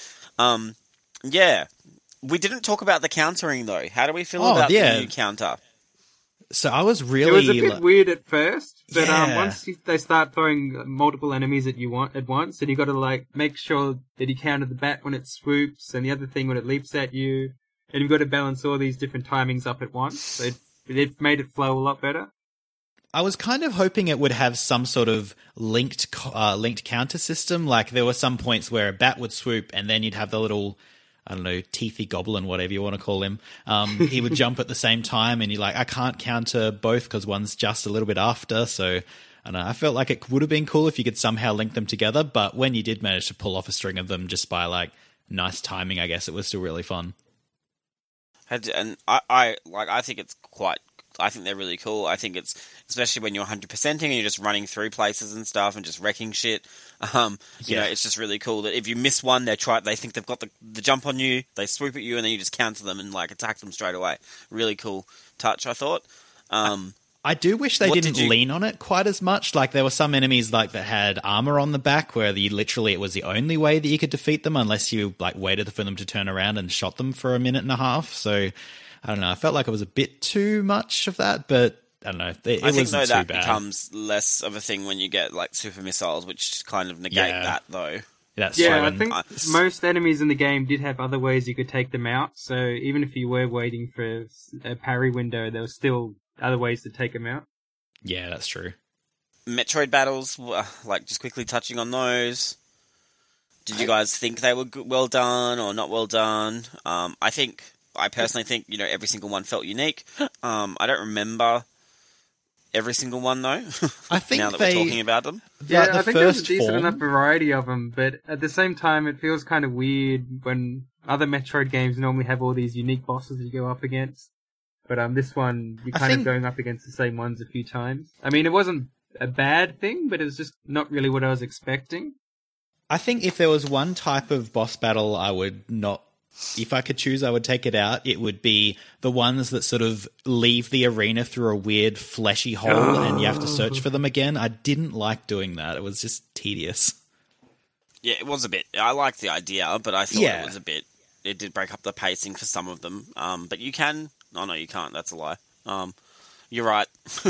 yeah. We didn't talk about the countering, though. How do we feel about the new counter? So I was really... It was a bit weird at first, but once they start throwing multiple enemies at once, and you got to like make sure that you counter the bat when it swoops, and the other thing when it leaps at you, and you've got to balance all these different timings up at once. So it made it flow a lot better. I was kind of hoping it would have some sort of linked counter system. Like there were some points where a bat would swoop, and then you'd have the little... I don't know, teethy goblin, whatever you want to call him. He would jump at the same time, and you're like, I can't counter both because one's just a little bit after. So I don't know. I felt like it would have been cool if you could somehow link them together. But when you did manage to pull off a string of them just by like nice timing, I guess it was still really fun. And I think it's quite I think they're really cool. I think it's, especially when you're 100%ing and you're just running through places and stuff and just wrecking shit. You know, it's just really cool that if you miss one, they think they've got the jump on you, they swoop at you, and then you just counter them and like attack them straight away. Really cool touch, I thought. I do wish they didn't lean on it quite as much. Like, there were some enemies like that had armor on the back where it was the only way that you could defeat them unless you like waited for them to turn around and shot them for a minute and a half. So I don't know. I felt like it was a bit too much of that, but I don't know. It I think wasn't though that too bad. becomes less of a thing when you get like super missiles, which kind of negate that though. That's Yeah, true. I think most enemies in the game did have other ways you could take them out. So even if you were waiting for a parry window, there was still other ways to take them out. Yeah, that's true. Metroid battles, like just quickly touching on those. Did you guys think they were well done or not well done? I personally think, you know, every single one felt unique. I don't remember every single one though. I think now that we're talking about them. Yeah, the I think there's a first decent form- enough variety of them, but at the same time, it feels kind of weird when other Metroid games normally have all these unique bosses you go up against. But this one, you're kind of going up against the same ones a few times. I mean, it wasn't a bad thing, but it was just not really what I was expecting. I think if there was one type of boss battle I would not... If I could choose, I would take it out. It would be the ones that sort of leave the arena through a weird fleshy hole and you have to search for them again. I didn't like doing that. It was just tedious. Yeah, it was a bit. I liked the idea, but I thought it was a bit... It did break up the pacing for some of them. But you can... Oh, no, you can't. That's a lie. You're right.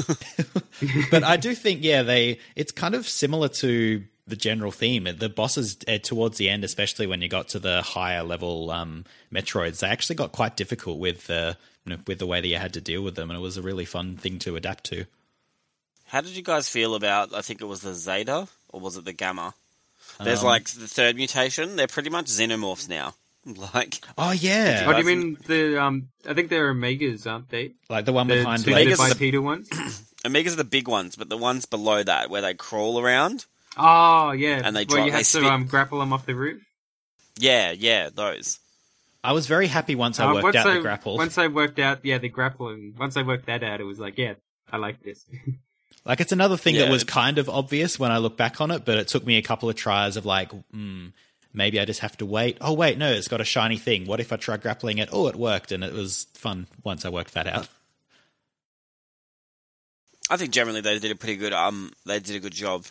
But I do think, it's kind of similar to the general theme. The bosses towards the end, especially when you got to the higher level Metroids, they actually got quite difficult with the way that you had to deal with them, and it was a really fun thing to adapt to. How did you guys feel about, I think it was the Zeta, or was it the Gamma? There's like the third mutation. They're pretty much xenomorphs now. Like, oh yeah. What do you mean? The I think they're Omegas, aren't they? Like the one behind the Omegas bipedal ones. Omegas are the big ones, but the ones below that where they crawl around. Oh yeah, and they where drop, you have to grapple them off the roof. Yeah, those. I was very happy once I worked out the grapple. Once I worked out, the grappling. Once I worked that out, it was like, yeah, I like this. Like, it's another thing that was kind of obvious when I look back on it, but it took me a couple of tries of like, maybe I just have to wait. Oh, wait, no, it's got a shiny thing. What if I try grappling it? Oh, it worked, and it was fun once I worked that out. I think generally they did a pretty good. They did a good job.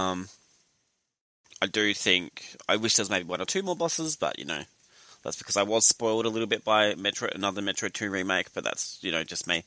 I do think I wish there was maybe one or two more bosses, but you know, that's because I was spoiled a little bit by another Metroid 2 remake. But that's just me.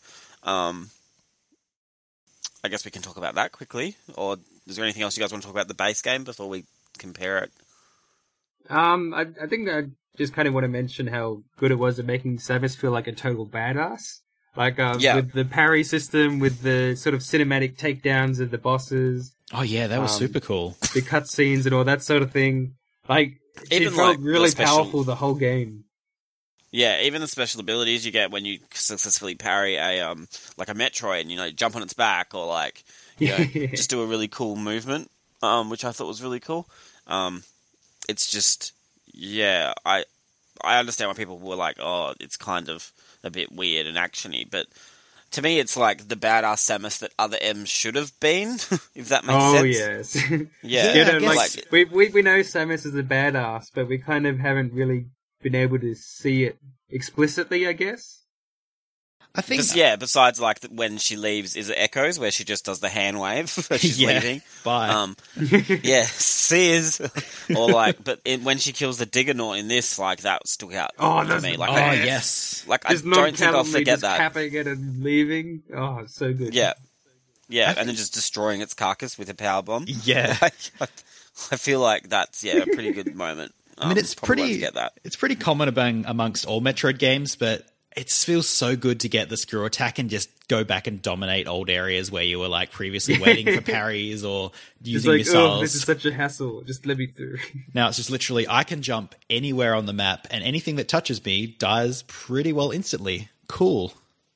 I guess we can talk about that quickly. Or is there anything else you guys want to talk about the base game before we compare it? I think I just kind of want to mention how good it was at making Samus feel like a total badass. Like, with the parry system, with the sort of cinematic takedowns of the bosses. Oh yeah, that was super cool. The cutscenes and all that sort of thing. Like, even it felt like really powerful the whole game. Yeah, even the special abilities you get when you successfully parry a Metroid and jump on its back or like just do a really cool movement, which I thought was really cool. It's just I understand why people were like, oh, it's kind of a bit weird and actiony, but to me it's like the badass Samus that other M's should have been, if that makes sense. Oh yes. Yeah. We know Samus is a badass, but we kind of haven't really been able to see it explicitly, I guess. I think besides like when she leaves, is it Echoes where she just does the hand wave as she's leaving? Bye. Sears. Or like, but when she kills the Diggernaut in this, like that stuck out to me. Like, yes. Like I don't think I'll forget that. Capping it and leaving. Oh, it's so good. Yeah, and then just destroying its carcass with a power bomb. Yeah. I feel like that's a pretty good moment. I mean, it's pretty common amongst all Metroid games, but it feels so good to get the screw attack and just go back and dominate old areas where you were like previously waiting for parries or using missiles. Oh, this is such a hassle. Just let me through. Now it's just literally I can jump anywhere on the map and anything that touches me dies pretty well instantly. Cool.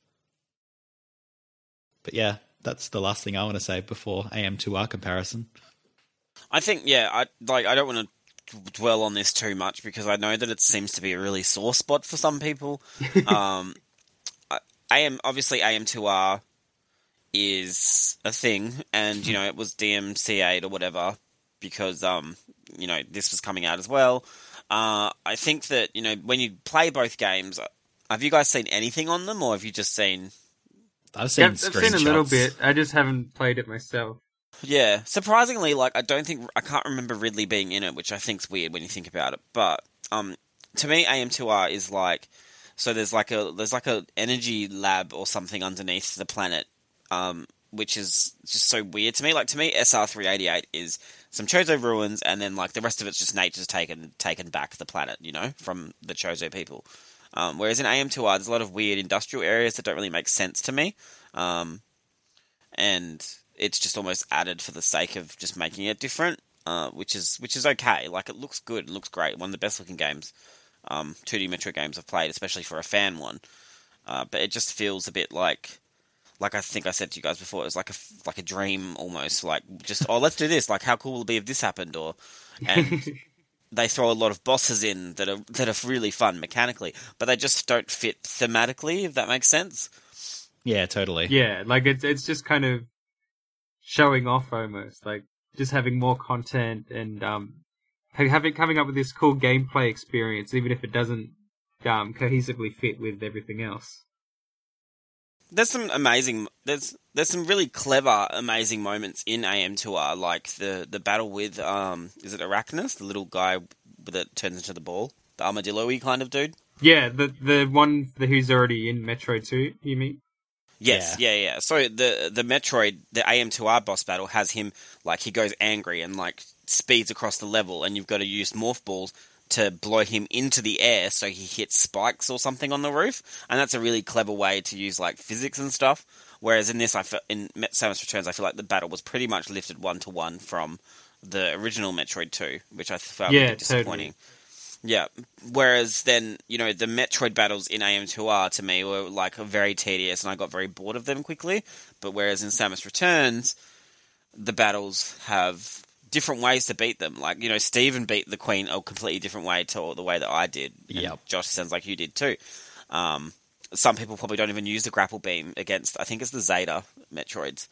But yeah, that's the last thing I want to say before AM2R comparison. I think I don't want to dwell on this too much because I know that it seems to be a really sore spot for some people. AM2R is a thing, and you know it was DMCA'd or whatever because you know this was coming out as well. I think that you know when you play both games, have you guys seen anything on them, or have you just seen? I've seen I've seen a little screenshots. bit. I just haven't played it myself. Yeah, surprisingly, like I can't remember Ridley being in it, which I think's weird when you think about it. But to me, AM2R is like so there's like a energy lab or something underneath the planet, which is just so weird to me. Like to me, SR388 is some Chozo ruins, and then like the rest of it's just nature's taken back the planet, you know, from the Chozo people. Whereas in AM2R, there's a lot of weird industrial areas that don't really make sense to me, and it's just almost added for the sake of just making it different, which is okay. Like it looks good, it looks great. One of the best looking games, 2D Metro games I've played, especially for a fan one. But it just feels a bit like I think I said to you guys before, it was like a dream almost. Like just let's do this. Like how cool will it be if this happened? And they throw a lot of bosses in that are really fun mechanically, but they just don't fit thematically. If that makes sense. Yeah, totally. Yeah, like it's just kind of showing off almost, like just having more content and coming up with this cool gameplay experience, even if it doesn't cohesively fit with everything else. There's some amazing, there's some really clever, amazing moments in AM2R, like the battle with is it Arachnus, the little guy that turns into the ball, the armadillo-y kind of dude. Yeah, the one who's already in Metro 2, you mean? Yes, yeah. So the Metroid, the AM2R boss battle has him, like, he goes angry and, like, speeds across the level, and you've got to use morph balls to blow him into the air so he hits spikes or something on the roof. And that's a really clever way to use, like, physics and stuff. Whereas in this, in Samus Returns, I feel like the battle was pretty much lifted 1-to-1 from the original Metroid 2, which I felt a bit disappointing. Totally. Yeah, whereas then, you know, the Metroid battles in AM2R to me were like very tedious and I got very bored of them quickly. But whereas in Samus Returns, the battles have different ways to beat them. Like, you know, Steven beat the Queen a completely different way to the way that I did. Yeah. Josh, sounds like you did too. Some people probably don't even use the grapple beam against, I think it's the Zeta Metroids.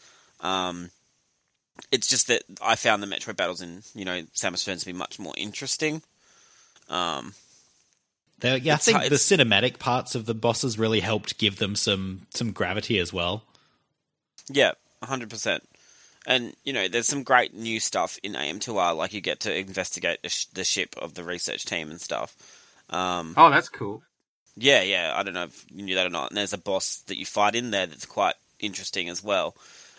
It's just that I found the Metroid battles in, you know, Samus Returns to be much more interesting. I think the cinematic parts of the bosses really helped give them some gravity as well. Yeah, 100%. And, you know, there's some great new stuff in AM2R, like you get to investigate the ship of the research team and stuff. Oh, that's cool. Yeah, I don't know if you knew that or not. And there's a boss that you fight in there that's quite interesting as well.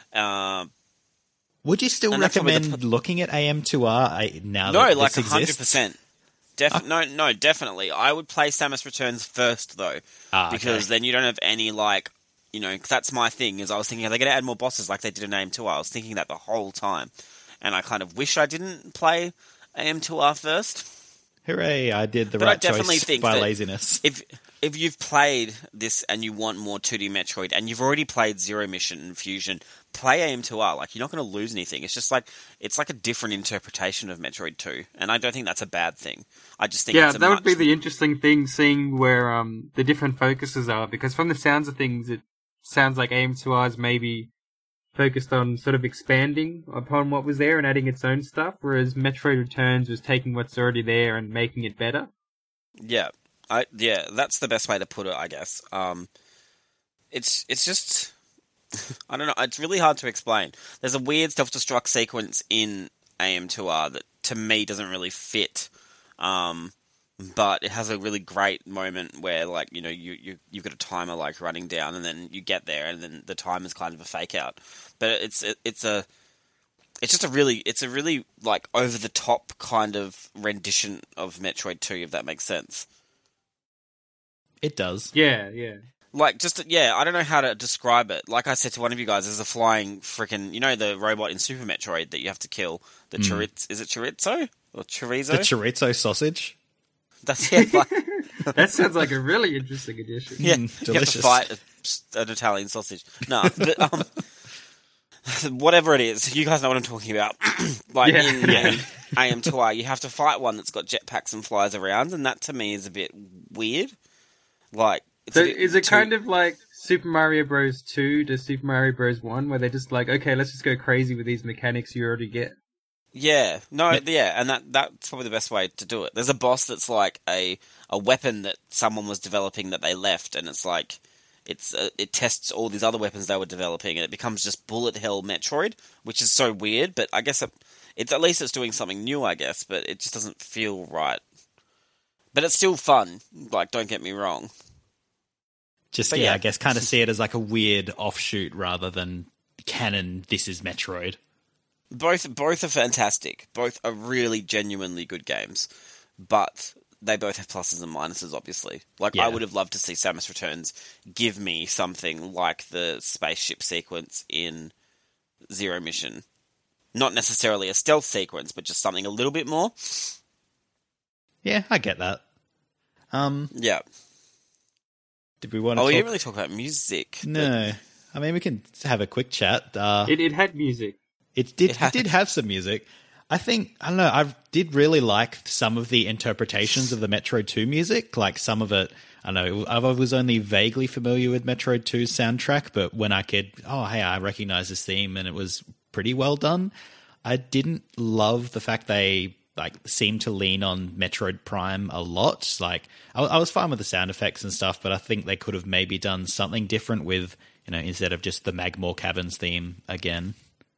Would you still recommend looking at AM2R now that this exists? 100%. No, definitely. I would play Samus Returns first, though, because then you don't have any, like, you know, that's my thing, is I was thinking, are they going to add more bosses like they did in AM2R? I was thinking that the whole time, and I kind of wish I didn't play AM2R first. Hooray, I did the right choice by laziness. If you've played this and you want more 2D Metroid, and you've already played Zero Mission and Fusion, play AM2R. Like, you're not going to lose anything. It's just like, it's like a different interpretation of Metroid 2, and I don't think that's a bad thing. I just think that would be the interesting thing, seeing where the different focuses are, because from the sounds of things, it sounds like AM2R is maybe focused on sort of expanding upon what was there and adding its own stuff, whereas Metroid Returns was taking what's already there and making it better. Yeah. That's the best way to put it, I guess. It's just, I don't know, it's really hard to explain. There's a weird self-destruct sequence in AM2R that, to me, doesn't really fit. But it has a really great moment where, like, you know, you've got a timer, like, running down, and then you get there, and then the timer's kind of a fake out. But it's just a really, like, over-the-top kind of rendition of Metroid 2, if that makes sense. It does. Yeah. Like, I don't know how to describe it. Like I said to one of you guys, there's a flying freaking, you know, the robot in Super Metroid that you have to kill. The chorizo? Is it chorizo? Or chorizo? The chorizo sausage? That's, that sounds like a really interesting addition. Yeah, delicious. You have to fight an Italian sausage. No, but, whatever it is, you guys know what I'm talking about. Like, in AM2R, you have to fight one that's got jetpacks and flies around, and that to me is a bit weird. Like, So is it kind of like Super Mario Bros. 2 to Super Mario Bros. 1, where they're just like, okay, let's just go crazy with these mechanics you already get? Yeah, and that's probably the best way to do it. There's a boss that's like a weapon that someone was developing that they left, and it's like it tests all these other weapons they were developing, and it becomes just bullet hell Metroid, which is so weird. But I guess it's at least it's doing something new, I guess. But it just doesn't feel right. But it's still fun. Like, don't get me wrong. Just, I guess kind of see it as like a weird offshoot rather than canon, this is Metroid. Both are fantastic. Both are really genuinely good games. But they both have pluses and minuses, obviously. Like, I would have loved to see Samus Returns give me something like the spaceship sequence in Zero Mission. Not necessarily a stealth sequence, but just something a little bit more. Yeah, I get that. Yeah. Did we want to we didn't really talk about music. No. I mean, we can have a quick chat. It had music. It did have some music. I don't know, I did really like some of the interpretations of the Metroid 2 music. Like some of it, I know, I was only vaguely familiar with Metroid 2's soundtrack, but when I could, I recognize this theme, and it was pretty well done. I didn't love the fact they seem to lean on Metroid Prime a lot. Like, I was fine with the sound effects and stuff, but I think they could have maybe done something different with, instead of just the Magmore Caverns theme again.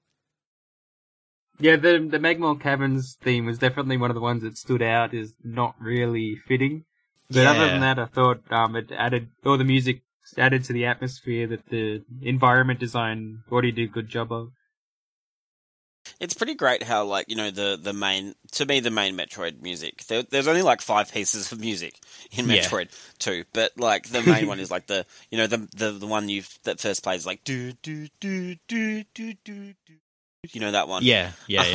Yeah, the Magmore Caverns theme was definitely one of the ones that stood out as not really fitting. But other than that, I thought it added, or the music added to the atmosphere that the environment design already did a good job of. It's pretty great how, like, the main Metroid music, there's only like 5 pieces of music in Metroid 2, but like the main one is like the one that first plays like do do do do do do do. That one. Yeah.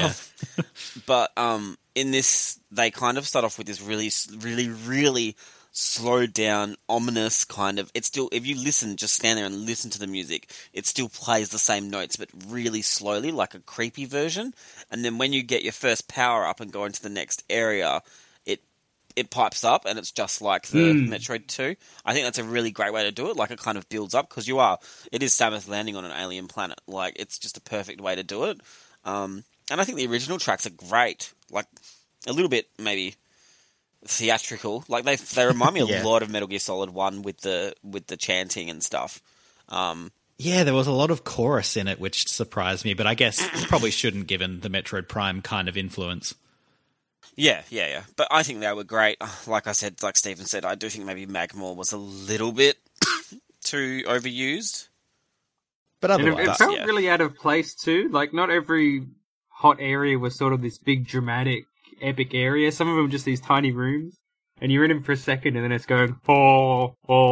But in this, they kind of start off with this really, really, really slowed down, ominous kind of. It's still, if you listen, just stand there and listen to the music, it still plays the same notes, but really slowly, like a creepy version. And then when you get your first power up and go into the next area, it pipes up, and it's just like the Metroid 2. I think that's a really great way to do it. Like, it kind of builds up, because it is Samus landing on an alien planet. Like, it's just a perfect way to do it. And I think the original tracks are great. Like, a little bit, maybe, theatrical. Like, they remind me a lot of Metal Gear Solid 1 with the chanting and stuff. Yeah, there was a lot of chorus in it, which surprised me, but I guess probably shouldn't, given the Metroid Prime kind of influence. Yeah. But I think they were great. Like I said, like Stephen said, I do think maybe Magmore was a little bit too overused. But otherwise, it felt really out of place too. Like, not every hot area was sort of this big, dramatic, epic area. Some of them were just these tiny rooms, and you're in them for a second, and then it's going, oh.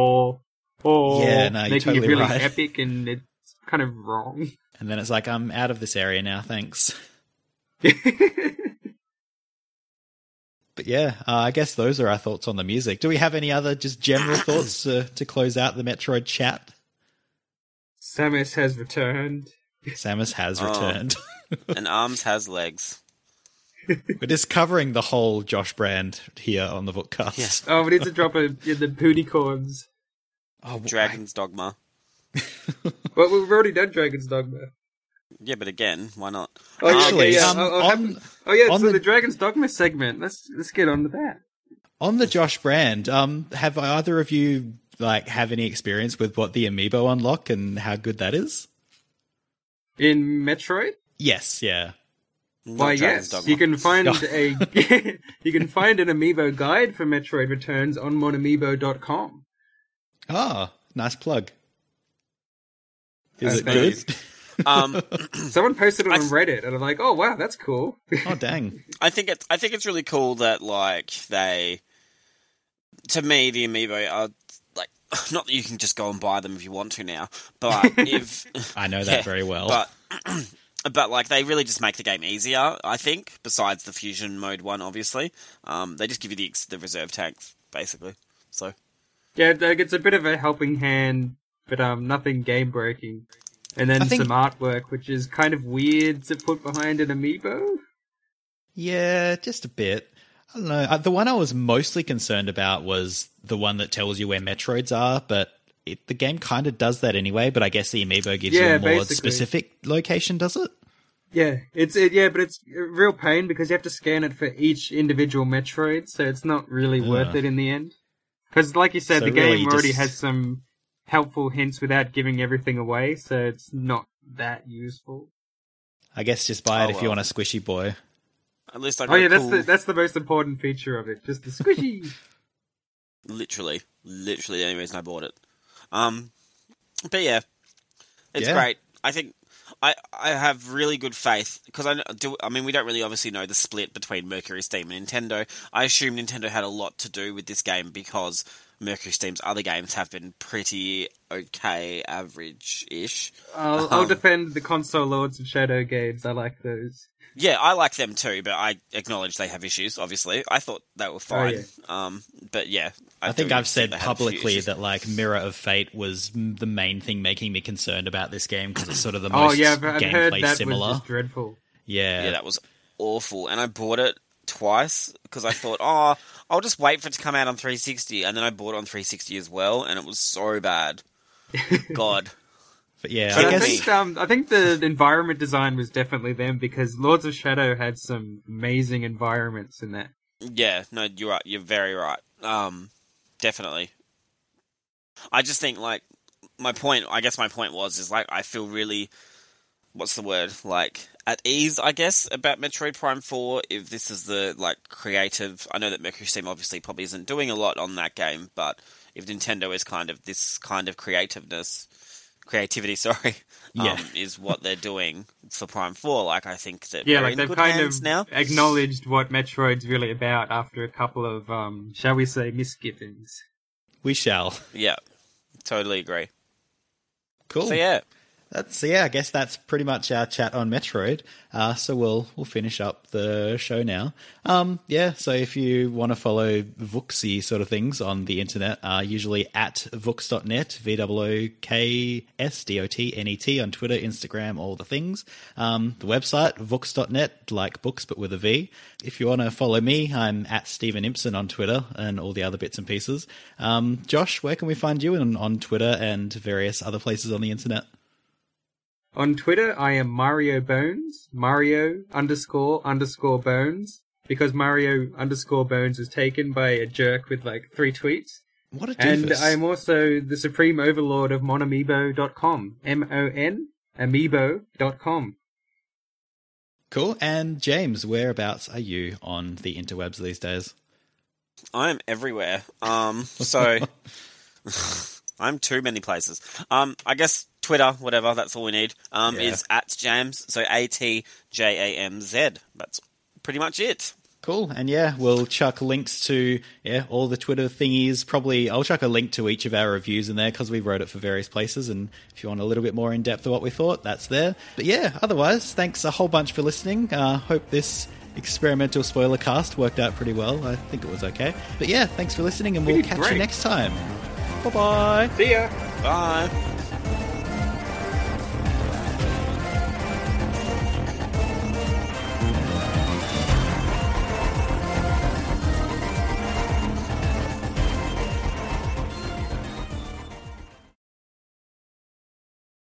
Yeah, no, you're making totally it really right. epic, and it's kind of wrong. And then it's like, I'm out of this area now, thanks. But yeah, I guess those are our thoughts on the music. Do we have any other just general thoughts to close out the Metroid chat? Samus has returned. Samus has returned. And Arms has legs. We're just covering the whole Josh brand here on the Bookcast. Yeah. Oh, we need to drop in the booty corns. Oh, Dragon's Dogma. Well, we've already done Dragon's Dogma. Yeah, but again, why not? Oh, actually, so the Dragon's Dogma segment. Let's get on to that. On the Josh brand, have either of you have any experience with what the amiibo unlock and how good that is? In Metroid? Yes, yeah. Why, yes. You can find you can find an amiibo guide for Metroid Returns on monamiibo.com. Ah, nice plug. Is it good? Someone posted it on Reddit, and I'm like, "Oh wow, that's cool." Oh dang! I think it's really cool that to me, the amiibo are not that you can just go and buy them if you want to now, but if I know that very well, but they really just make the game easier. I think, besides the fusion mode one, obviously, they just give you the reserve tanks basically. So yeah, it's a bit of a helping hand, but nothing game breaking. And then some artwork, which is kind of weird to put behind an amiibo. Yeah, just a bit. I don't know. The one I was mostly concerned about was the one that tells you where Metroids are, but the game kind of does that anyway, but I guess the amiibo gives you a more basically. specific location, does it? Yeah, but it's a real pain because you have to scan it for each individual Metroid, so it's not really worth it in the end. Because, like you said, So the really game already just- has some helpful hints without giving everything away, so it's not that useful. I guess just buy it if you well. want a squishy boy. At least I got Oh yeah, a cool... that's the most important feature of it, just the squishy. Literally the only reason I bought it. But yeah, it's Yeah. great. I think I have really good faith because I mean we don't really obviously know the split between Mercury Steam and Nintendo. I assume Nintendo had a lot to do with this game because Mercury Steam's other games have been pretty okay, average-ish. I'll defend the console Lords of Shadow games. I like those. Yeah, I like them too, but I acknowledge they have issues, obviously. I thought they were fine. But yeah. I think do I've said they have a few publicly issues. that like Mirror of Fate was the main thing making me concerned about this game because it's sort of the Oh most yeah, I've heard gameplay that similar. was just dreadful. Yeah, that was awful. And I bought it twice because I thought, oh, I'll just wait for it to come out on 360. And then I bought it on 360 as well, and it was so bad. God. But yeah, But I I guess think the environment design was definitely them because Lords of Shadow had some amazing environments in that. Yeah, no, you're right. You're very right. Definitely. I just think, like, my point was, like, I feel really, what's the word, like, at ease, I guess, about Metroid Prime 4, if this is the, like, creative, I know that Mercury Steam obviously probably isn't doing a lot on that game, but if Nintendo is kind of this kind of creativity, is what they're doing for Prime 4, like, I think that Yeah, we're like in they've good kind hands of now. acknowledged what Metroid's really about after a couple of, shall we say, misgivings. we shall. Yeah, totally agree. Cool. So, yeah. I guess that's pretty much our chat on Metroid. So we'll finish up the show now. So if you want to follow Vuxy sort of things on the internet, usually at Vux.net, VOOKSDOTNET on Twitter, Instagram, all the things. The website, Vux.net, like books but with a V. If you want to follow me, I'm at Stephen Impson on Twitter and all the other bits and pieces. Josh, where can we find you on Twitter and various other places on the internet? On Twitter, I am Mario Bones, Mario__Bones, because Mario_Bones was taken by a jerk with like 3 tweets. What a And doofus. I am also the supreme overlord of Monamiibo.com, MON, amiibo.com. Cool. And James, whereabouts are you on the interwebs these days? I'm everywhere. So I'm too many places. I guess Twitter, whatever, that's all we need. Is @Jams, so ATJAMZ. That's pretty much it. Cool. And we'll chuck links to all the Twitter thingies. Probably I'll chuck a link to each of our reviews in there because we wrote it for various places. And if you want a little bit more in depth of what we thought, that's there. But otherwise, thanks a whole bunch for listening. Hope this experimental spoiler cast worked out pretty well. I think it was okay. But thanks for listening, and we'll did catch great. you next time. Bye-bye. See ya! Bye.